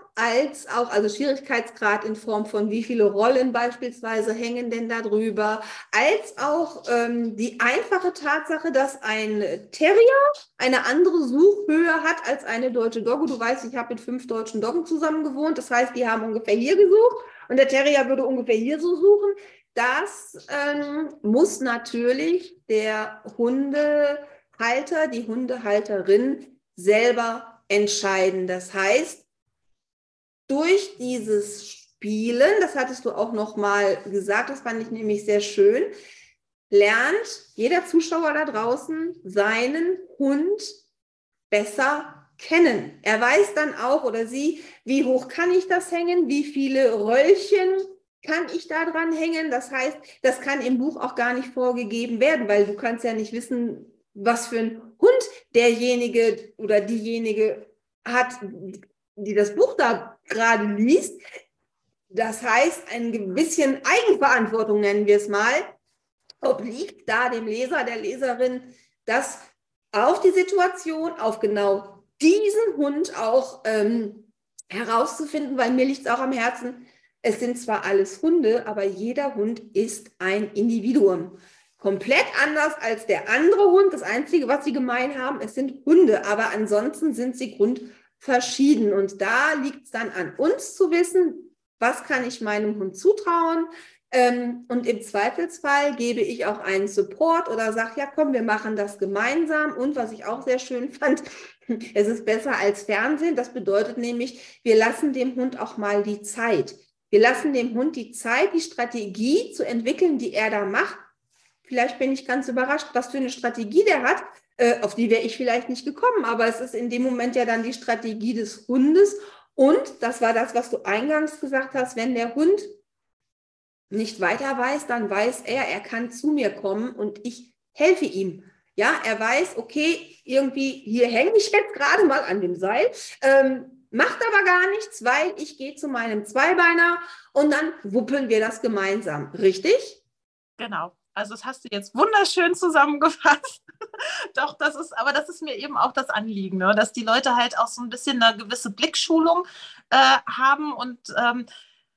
als auch, also Schwierigkeitsgrad in Form von wie viele Rollen beispielsweise hängen denn da drüber, als auch ähm, die einfache Tatsache, dass ein Terrier eine andere Suchhöhe hat als eine deutsche Dogge. Du weißt, ich habe mit fünf deutschen Doggen zusammen gewohnt, das heißt, die haben ungefähr hier gesucht und der Terrier würde ungefähr hier so suchen. Das ähm, muss natürlich der Hundehalter, die Hundehalterin selber entscheiden. Das heißt, durch dieses Spielen, das hattest du auch noch mal gesagt, das fand ich nämlich sehr schön, lernt jeder Zuschauer da draußen seinen Hund besser kennen. Er weiß dann auch oder sie, wie hoch kann ich das hängen, wie viele Röllchen kann ich da dran hängen. Das heißt, das kann im Buch auch gar nicht vorgegeben werden, weil du kannst ja nicht wissen, was für ein Hund derjenige oder diejenige hat, die das Buch da gerade liest. Das heißt, ein bisschen Eigenverantwortung, nennen wir es mal, obliegt da dem Leser, der Leserin, das auf die Situation, auf genau diesen Hund auch ähm, herauszufinden, weil mir liegt es auch am Herzen, es sind zwar alles Hunde, aber jeder Hund ist ein Individuum. Komplett anders als der andere Hund. Das Einzige, was sie gemein haben, es sind Hunde, aber ansonsten sind sie grundverschieden. Und da liegt es dann an uns zu wissen, was kann ich meinem Hund zutrauen. Ähm, und im Zweifelsfall gebe ich auch einen Support oder sage, ja komm, wir machen das gemeinsam. Und was ich auch sehr schön fand, es ist besser als Fernsehen. Das bedeutet nämlich, wir lassen dem Hund auch mal die Zeit. Wir lassen dem Hund die Zeit, die Strategie zu entwickeln, die er da macht. Vielleicht bin ich ganz überrascht, was für eine Strategie der hat. Äh, auf die wäre ich vielleicht nicht gekommen, aber es ist in dem Moment ja dann die Strategie des Hundes. Und das war das, was du eingangs gesagt hast, wenn der Hund nicht weiter weiß, dann weiß er, er kann zu mir kommen und ich helfe ihm. Ja, er weiß, okay, irgendwie hier hänge ich jetzt gerade mal an dem Seil, ähm, macht aber gar nichts, weil ich gehe zu meinem Zweibeiner und dann wuppeln wir das gemeinsam. Richtig? Genau. Also das hast du jetzt wunderschön zusammengefasst. Doch, das ist, aber das ist mir eben auch das Anliegen, ne? Dass die Leute halt auch so ein bisschen eine gewisse Blickschulung äh, haben und ähm,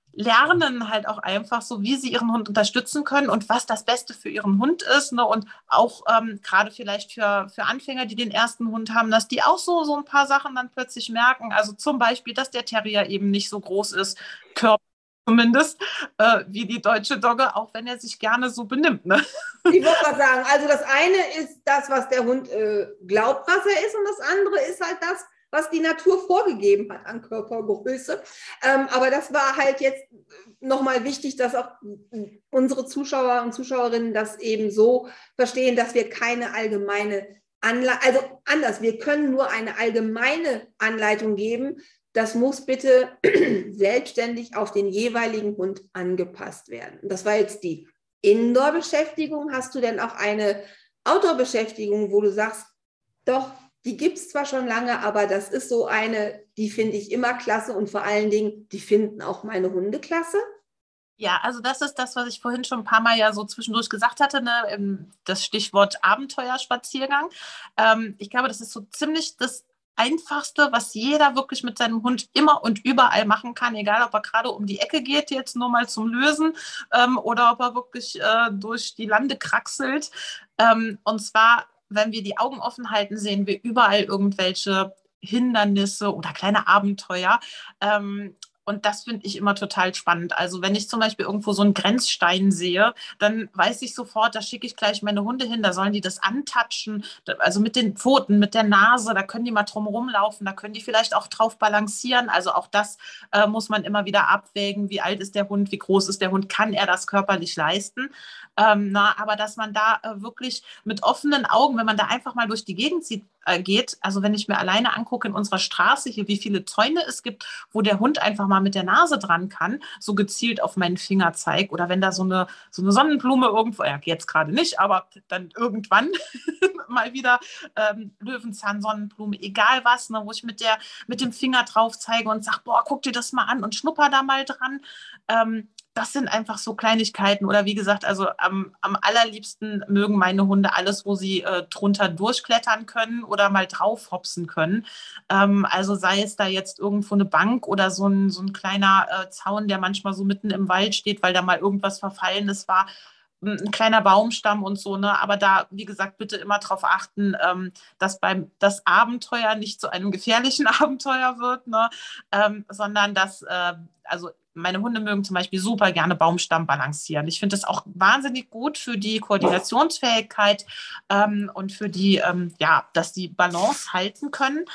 lernen halt auch einfach so, wie sie ihren Hund unterstützen können und was das Beste für ihren Hund ist. Ne? Und auch ähm, gerade vielleicht für, für Anfänger, die den ersten Hund haben, dass die auch so, so ein paar Sachen dann plötzlich merken. Also zum Beispiel, dass der Terrier eben nicht so groß ist, Körper zumindest, äh, wie die deutsche Dogge, auch wenn er sich gerne so benimmt. Ne? Ich wollte gerade sagen, also das eine ist das, was der Hund äh, glaubt, was er ist, und das andere ist halt das, was die Natur vorgegeben hat an Körpergröße. Ähm, aber das war halt jetzt nochmal wichtig, dass auch unsere Zuschauer und Zuschauerinnen das eben so verstehen, dass wir keine allgemeine Anleitung, also anders, wir können nur eine allgemeine Anleitung geben. Das muss bitte selbstständig auf den jeweiligen Hund angepasst werden. Das war jetzt die Indoor-Beschäftigung. Hast du denn auch eine Outdoor-Beschäftigung, wo du sagst, doch, die gibt es zwar schon lange, aber das ist so eine, die finde ich immer klasse und vor allen Dingen, die finden auch meine Hunde klasse? Ja, also das ist das, was ich vorhin schon ein paar Mal ja so zwischendurch gesagt hatte, ne? Das Stichwort Abenteuerspaziergang. Ähm, ich glaube, das ist so ziemlich das Einfachste, was jeder wirklich mit seinem Hund immer und überall machen kann, egal ob er gerade um die Ecke geht, jetzt nur mal zum Lösen, ähm, oder ob er wirklich äh, durch die Lande kraxelt. Ähm, und zwar, wenn wir die Augen offen halten, sehen wir überall irgendwelche Hindernisse oder kleine Abenteuer. Ähm, und das finde ich immer total spannend. Also wenn ich zum Beispiel irgendwo so einen Grenzstein sehe, dann weiß ich sofort, da schicke ich gleich meine Hunde hin, da sollen die das antatschen, also mit den Pfoten, mit der Nase, da können die mal drum rumlaufen, da können die vielleicht auch drauf balancieren. Also auch das äh, muss man immer wieder abwägen, wie alt ist der Hund, wie groß ist der Hund, kann er das körperlich leisten. Ähm, na, aber dass man da äh, wirklich mit offenen Augen, wenn man da einfach mal durch die Gegend sieht, äh, geht, also wenn ich mir alleine angucke in unserer Straße hier, wie viele Zäune es gibt, wo der Hund einfach mal mit der Nase dran kann, so gezielt auf meinen Finger zeigt, oder wenn da so eine, so eine Sonnenblume irgendwo, ja, jetzt gerade nicht, aber dann irgendwann mal wieder ähm, Löwenzahn, Sonnenblume, egal was, ne, wo ich mit, der, mit dem Finger drauf zeige und sage, boah, guck dir das mal an und schnupper da mal dran. Ähm, das sind einfach so Kleinigkeiten. Oder wie gesagt, also am, am allerliebsten mögen meine Hunde alles, wo sie äh, drunter durchklettern können oder mal drauf hopsen können. Ähm, also sei es da jetzt irgendwo eine Bank oder so ein, so ein kleiner äh, Zaun, der manchmal so mitten im Wald steht, weil da mal irgendwas Verfallenes war, ein kleiner Baumstamm und so, ne? Aber da, wie gesagt, bitte immer darauf achten, ähm, dass beim das Abenteuer nicht zu einem gefährlichen Abenteuer wird, ne? Ähm, sondern dass, äh, also meine Hunde mögen zum Beispiel super gerne Baumstamm balancieren. Ich finde das auch wahnsinnig gut für die Koordinationsfähigkeit ähm, und für die, ähm, ja, dass die Balance halten können.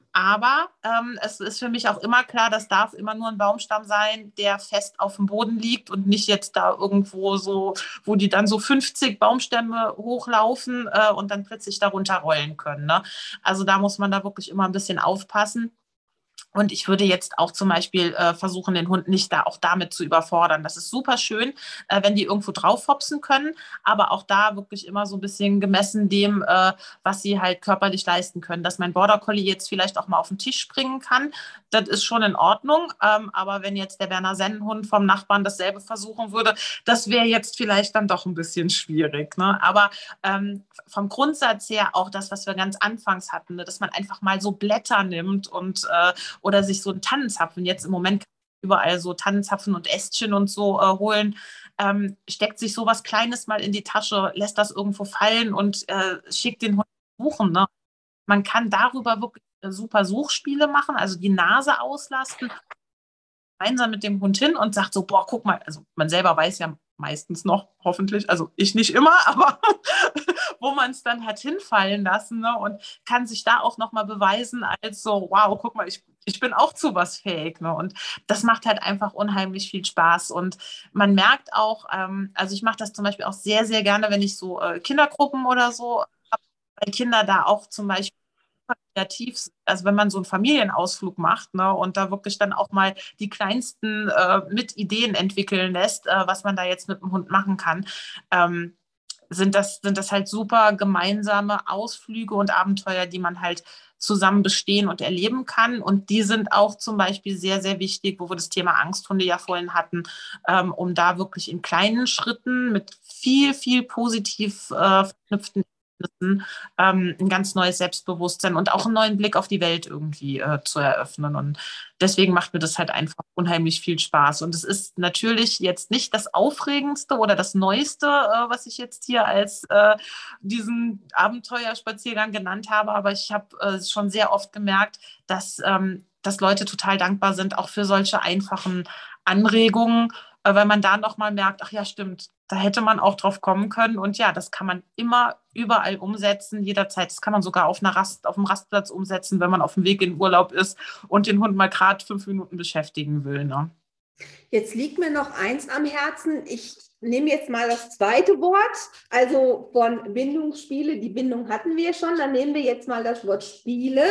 Aber ähm, es ist für mich auch immer klar, das darf immer nur ein Baumstamm sein, der fest auf dem Boden liegt und nicht jetzt da irgendwo so, wo die dann so fünfzig Baumstämme hochlaufen äh, und dann plötzlich darunter rollen können. Ne? Also da muss man da wirklich immer ein bisschen aufpassen. Und ich würde jetzt auch zum Beispiel äh, versuchen, den Hund nicht da auch damit zu überfordern. Das ist super schön, äh, wenn die irgendwo drauf hopsen können, aber auch da wirklich immer so ein bisschen gemessen dem, äh, was sie halt körperlich leisten können. Dass mein Border Collie jetzt vielleicht auch mal auf den Tisch springen kann, das ist schon in Ordnung. Ähm, aber wenn jetzt der Berner Sennenhund vom Nachbarn dasselbe versuchen würde, das wäre jetzt vielleicht dann doch ein bisschen schwierig. Ne? Aber ähm, vom Grundsatz her auch das, was wir ganz anfangs hatten, ne? Dass man einfach mal so Blätter nimmt und äh, oder sich so einen Tannenzapfen. Jetzt im Moment kann man überall so Tannenzapfen und Ästchen und so äh, holen. Ähm, steckt sich sowas Kleines mal in die Tasche, lässt das irgendwo fallen und äh, schickt den Hund suchen. Ne? Man kann darüber wirklich äh, super Suchspiele machen, also die Nase auslasten, gemeinsam mit dem Hund hin und sagt so, boah, guck mal, also man selber weiß ja meistens noch, hoffentlich, also ich nicht immer, aber wo man es dann hat hinfallen lassen, ne, und kann sich da auch nochmal beweisen als so, wow, guck mal, ich, ich bin auch zu was fähig. Ne, und das macht halt einfach unheimlich viel Spaß und man merkt auch, ähm, also ich mache das zum Beispiel auch sehr, sehr gerne, wenn ich so äh, Kindergruppen oder so, weil Kinder da auch zum Beispiel kreativ, also wenn man so einen Familienausflug macht, ne, und da wirklich dann auch mal die Kleinsten äh, mit Ideen entwickeln lässt, äh, was man da jetzt mit dem Hund machen kann, ähm, sind das, sind das halt super gemeinsame Ausflüge und Abenteuer, die man halt zusammen bestehen und erleben kann. Und die sind auch zum Beispiel sehr, sehr wichtig, wo wir das Thema Angsthunde ja vorhin hatten, ähm, um da wirklich in kleinen Schritten mit viel, viel positiv äh, verknüpften ähm, ein ganz neues Selbstbewusstsein und auch einen neuen Blick auf die Welt irgendwie äh, zu eröffnen. Und deswegen macht mir das halt einfach unheimlich viel Spaß. Und es ist natürlich jetzt nicht das Aufregendste oder das Neueste, äh, was ich jetzt hier als äh, diesen Abenteuerspaziergang genannt habe, aber ich habe äh, schon sehr oft gemerkt, dass, ähm, dass Leute total dankbar sind, auch für solche einfachen Anregungen, äh, weil man da nochmal merkt, ach ja, stimmt, da hätte man auch drauf kommen können. Und ja, das kann man immer überall umsetzen, jederzeit. Das kann man sogar auf einer Rast, auf dem Rastplatz umsetzen, wenn man auf dem Weg in den Urlaub ist und den Hund mal gerade fünf Minuten beschäftigen will. Ne? Jetzt liegt mir noch eins am Herzen. Ich nehme jetzt mal das zweite Wort, also von Bindungsspiele. Die Bindung hatten wir schon. Dann nehmen wir jetzt mal das Wort Spiele.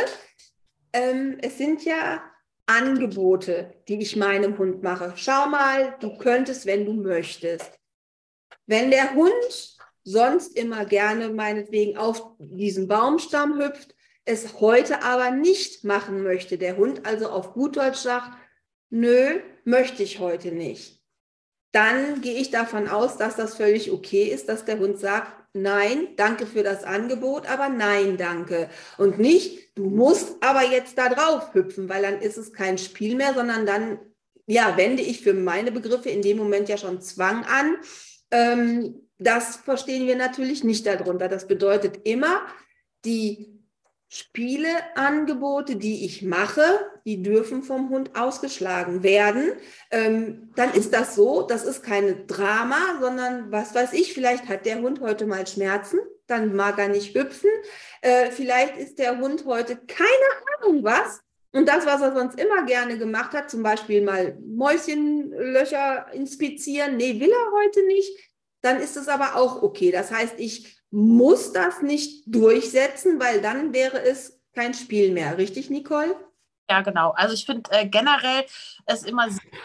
Ähm, es sind ja Angebote, die ich meinem Hund mache. Schau mal, du könntest, wenn du möchtest. Wenn der Hund sonst immer gerne meinetwegen auf diesen Baumstamm hüpft, es heute aber nicht machen möchte, der Hund also auf gut Deutsch sagt, nö, möchte ich heute nicht, dann gehe ich davon aus, dass das völlig okay ist, dass der Hund sagt, nein, danke für das Angebot, aber nein, danke. Und nicht, du musst aber jetzt da drauf hüpfen, weil dann ist es kein Spiel mehr, sondern dann, ja, wende ich für meine Begriffe in dem Moment ja schon Zwang an. Ähm, das verstehen wir natürlich nicht darunter. Das bedeutet immer, die Spieleangebote, die ich mache, die dürfen vom Hund ausgeschlagen werden. Ähm, dann ist das so, das ist keine Drama, sondern was weiß ich, vielleicht hat der Hund heute mal Schmerzen, dann mag er nicht hüpfen. Äh, vielleicht ist der Hund heute keine Ahnung was. Und das, was er sonst immer gerne gemacht hat, zum Beispiel mal Mäuschenlöcher inspizieren, nee, will er heute nicht, dann ist es aber auch okay. Das heißt, ich muss das nicht durchsetzen, weil dann wäre es kein Spiel mehr. Richtig, Nicole? Ja, genau. Also ich finde äh, generell es immer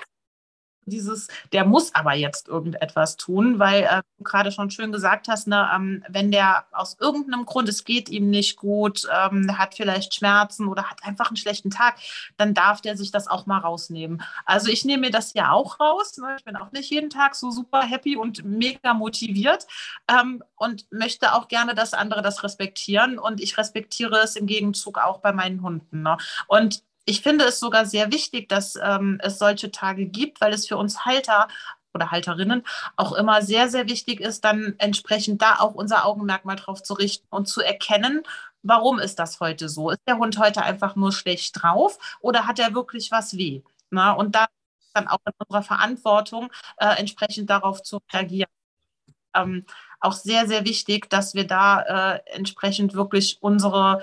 dieses, der muss aber jetzt irgendetwas tun, weil äh, du gerade schon schön gesagt hast, ne, ähm, wenn der aus irgendeinem Grund, es geht ihm nicht gut, ähm, der hat vielleicht Schmerzen oder hat einfach einen schlechten Tag, dann darf der sich das auch mal rausnehmen. Also ich nehme mir das ja auch raus. Ne? Ich bin auch nicht jeden Tag so super happy und mega motiviert ähm, und möchte auch gerne, dass andere das respektieren und ich respektiere es im Gegenzug auch bei meinen Hunden. Ne? Und ich finde es sogar sehr wichtig, dass ähm, es solche Tage gibt, weil es für uns Halter oder Halterinnen auch immer sehr, sehr wichtig ist, dann entsprechend da auch unser Augenmerk mal drauf zu richten und zu erkennen, warum ist das heute so? Ist der Hund heute einfach nur schlecht drauf oder hat er wirklich was weh? Na, und da dann auch in unserer Verantwortung äh, entsprechend darauf zu reagieren. Ähm, auch sehr, sehr wichtig, dass wir da äh, entsprechend wirklich unsere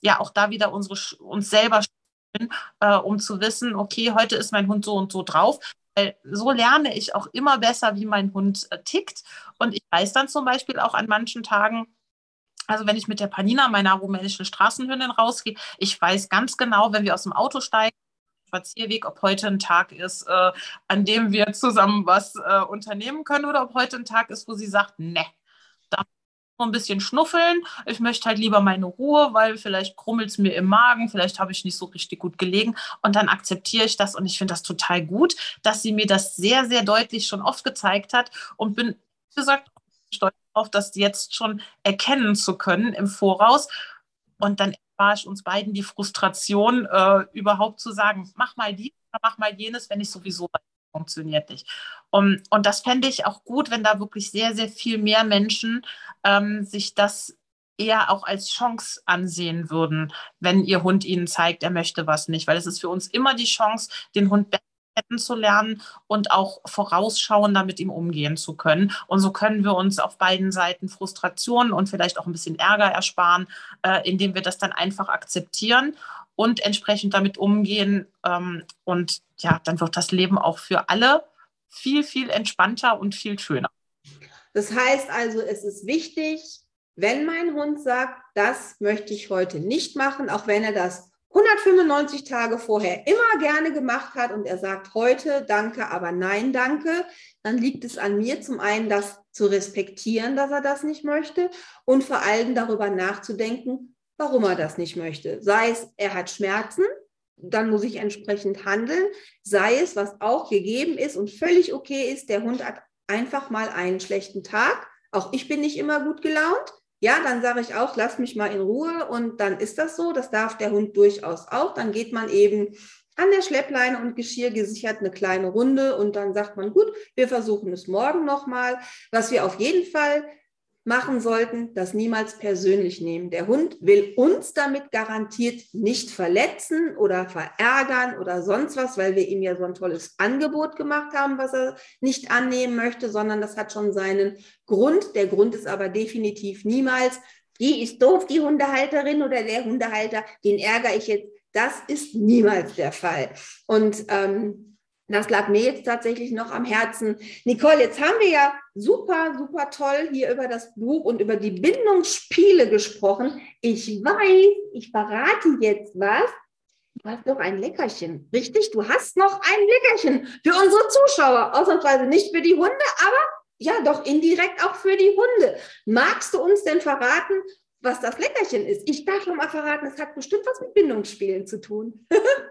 ja auch da wieder unsere, uns selber stellen, äh, um zu wissen, okay, heute ist mein Hund so und so drauf. Weil so lerne ich auch immer besser, wie mein Hund äh, tickt. Und ich weiß dann zum Beispiel auch an manchen Tagen, also wenn ich mit der Panina, meiner rumänischen Straßenhündin, rausgehe, ich weiß ganz genau, wenn wir aus dem Auto steigen, Spazierweg, ob heute ein Tag ist, äh, an dem wir zusammen was äh, unternehmen können oder ob heute ein Tag ist, wo sie sagt, ne, da muss ich noch ein bisschen schnuffeln. Ich möchte halt lieber meine Ruhe, weil vielleicht krummelt es mir im Magen, vielleicht habe ich nicht so richtig gut gelegen und dann akzeptiere ich das und ich finde das total gut, dass sie mir das sehr, sehr deutlich schon oft gezeigt hat und bin, wie gesagt, stolz darauf, das jetzt schon erkennen zu können im Voraus und dann war ich uns beiden die Frustration, äh, überhaupt zu sagen, mach mal dies oder mach mal jenes, wenn ich sowieso weiß, funktioniert nicht. Um, und das fände ich auch gut, wenn da wirklich sehr, sehr viel mehr Menschen ähm, sich das eher auch als Chance ansehen würden, wenn ihr Hund ihnen zeigt, er möchte was nicht. Weil es ist für uns immer die Chance, den Hund besser kennenzulernen und auch vorausschauender mit ihm umgehen zu können. Und so können wir uns auf beiden Seiten Frustrationen und vielleicht auch ein bisschen Ärger ersparen, äh, indem wir das dann einfach akzeptieren und entsprechend damit umgehen. Ähm, und ja, dann wird das Leben auch für alle viel, viel entspannter und viel schöner. Das heißt also, es ist wichtig, wenn mein Hund sagt, das möchte ich heute nicht machen, auch wenn er das hundertfünfundneunzig Tage vorher immer gerne gemacht hat und er sagt heute danke, aber nein, danke, dann liegt es an mir, zum einen das zu respektieren, dass er das nicht möchte und vor allem darüber nachzudenken, warum er das nicht möchte. Sei es, er hat Schmerzen, dann muss ich entsprechend handeln, sei es, was auch gegeben ist und völlig okay ist, der Hund hat einfach mal einen schlechten Tag, auch ich bin nicht immer gut gelaunt. Ja, dann sage ich auch, lass mich mal in Ruhe und dann ist das so, das darf der Hund durchaus auch. Dann geht man eben an der Schleppleine und Geschirr gesichert eine kleine Runde und dann sagt man, gut, wir versuchen es morgen nochmal. Was wir auf jeden Fall machen sollten, das niemals persönlich nehmen. Der Hund will uns damit garantiert nicht verletzen oder verärgern oder sonst was, weil wir ihm ja so ein tolles Angebot gemacht haben, was er nicht annehmen möchte, sondern das hat schon seinen Grund. Der Grund ist aber definitiv niemals, die ist doof, die Hundehalterin oder der Hundehalter, den ärgere ich jetzt. Das ist niemals der Fall. Und ähm, das lag mir jetzt tatsächlich noch am Herzen. Nicole, jetzt haben wir ja super, super toll hier über das Buch und über die Bindungsspiele gesprochen. Ich weiß, ich verrate jetzt was. Du hast noch ein Leckerchen, richtig? Du hast noch ein Leckerchen für unsere Zuschauer. Ausnahmsweise nicht für die Hunde, aber ja, doch indirekt auch für die Hunde. Magst du uns denn verraten, was das Leckerchen ist? Ich darf schon mal verraten, es hat bestimmt was mit Bindungsspielen zu tun.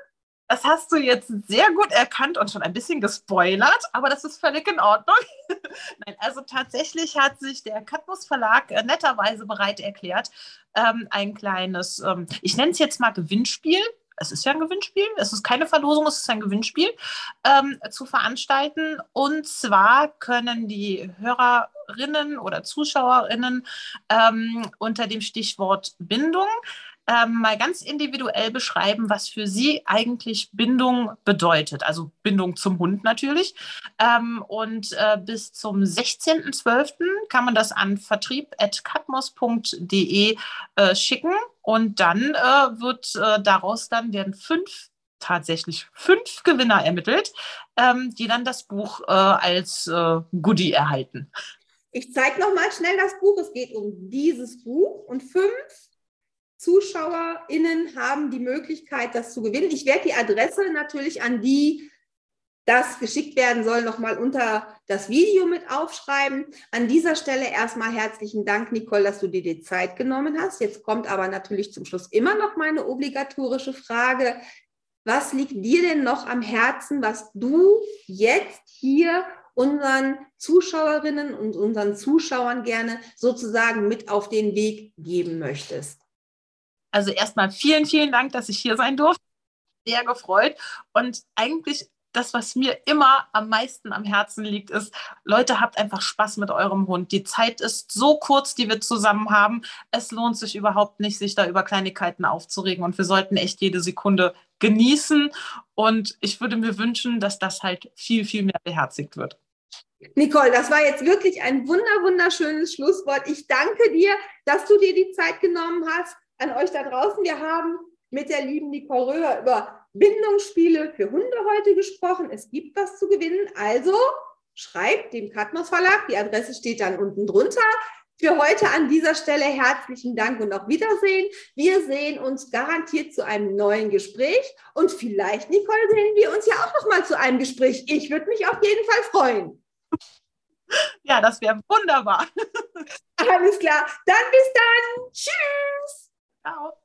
Das hast du jetzt sehr gut erkannt und schon ein bisschen gespoilert, aber das ist völlig in Ordnung. Nein, also tatsächlich hat sich der Katmus Verlag äh, netterweise bereit erklärt, ähm, ein kleines, ähm, ich nenne es jetzt mal Gewinnspiel, es ist ja ein Gewinnspiel, es ist keine Verlosung, es ist ein Gewinnspiel, ähm, zu veranstalten. Und zwar können die Hörerinnen oder Zuschauerinnen ähm, unter dem Stichwort Bindung ähm, mal ganz individuell beschreiben, was für sie eigentlich Bindung bedeutet. Also Bindung zum Hund natürlich. Ähm, und äh, bis zum sechzehnten zwölften kann man das an vertrieb at katmos punkt de äh, schicken. Und dann äh, wird äh, daraus dann werden fünf tatsächlich fünf Gewinner ermittelt, ähm, die dann das Buch äh, als äh, Goodie erhalten. Ich zeige nochmal schnell das Buch. Es geht um dieses Buch und fünf ZuschauerInnen haben die Möglichkeit, das zu gewinnen. Ich werde die Adresse natürlich, an die das geschickt werden soll, nochmal unter das Video mit aufschreiben. An dieser Stelle erstmal herzlichen Dank, Nicole, dass du dir die Zeit genommen hast. Jetzt kommt aber natürlich zum Schluss immer noch meine obligatorische Frage. Was liegt dir denn noch am Herzen, was du jetzt hier unseren Zuschauerinnen und unseren Zuschauern gerne sozusagen mit auf den Weg geben möchtest? Also erstmal vielen, vielen Dank, dass ich hier sein durfte. Sehr gefreut. Und eigentlich das, was mir immer am meisten am Herzen liegt, ist, Leute, habt einfach Spaß mit eurem Hund. Die Zeit ist so kurz, die wir zusammen haben. Es lohnt sich überhaupt nicht, sich da über Kleinigkeiten aufzuregen. Und wir sollten echt jede Sekunde genießen. Und ich würde mir wünschen, dass das halt viel, viel mehr beherzigt wird. Nicole, das war jetzt wirklich ein wunder, wunderschönes Schlusswort. Ich danke dir, dass du dir die Zeit genommen hast. an euch da draußen. Wir haben mit der lieben Nicole Röhr über Bindungsspiele für Hunde heute gesprochen. Es gibt was zu gewinnen. Also schreibt dem Katmos Verlag. Die Adresse steht dann unten drunter. Für heute an dieser Stelle herzlichen Dank und auf Wiedersehen. Wir sehen uns garantiert zu einem neuen Gespräch. Und vielleicht, Nicole, sehen wir uns ja auch noch mal zu einem Gespräch. Ich würde mich auf jeden Fall freuen. Ja, das wäre wunderbar. Alles klar. Dann bis dann. Tschüss. Ciao.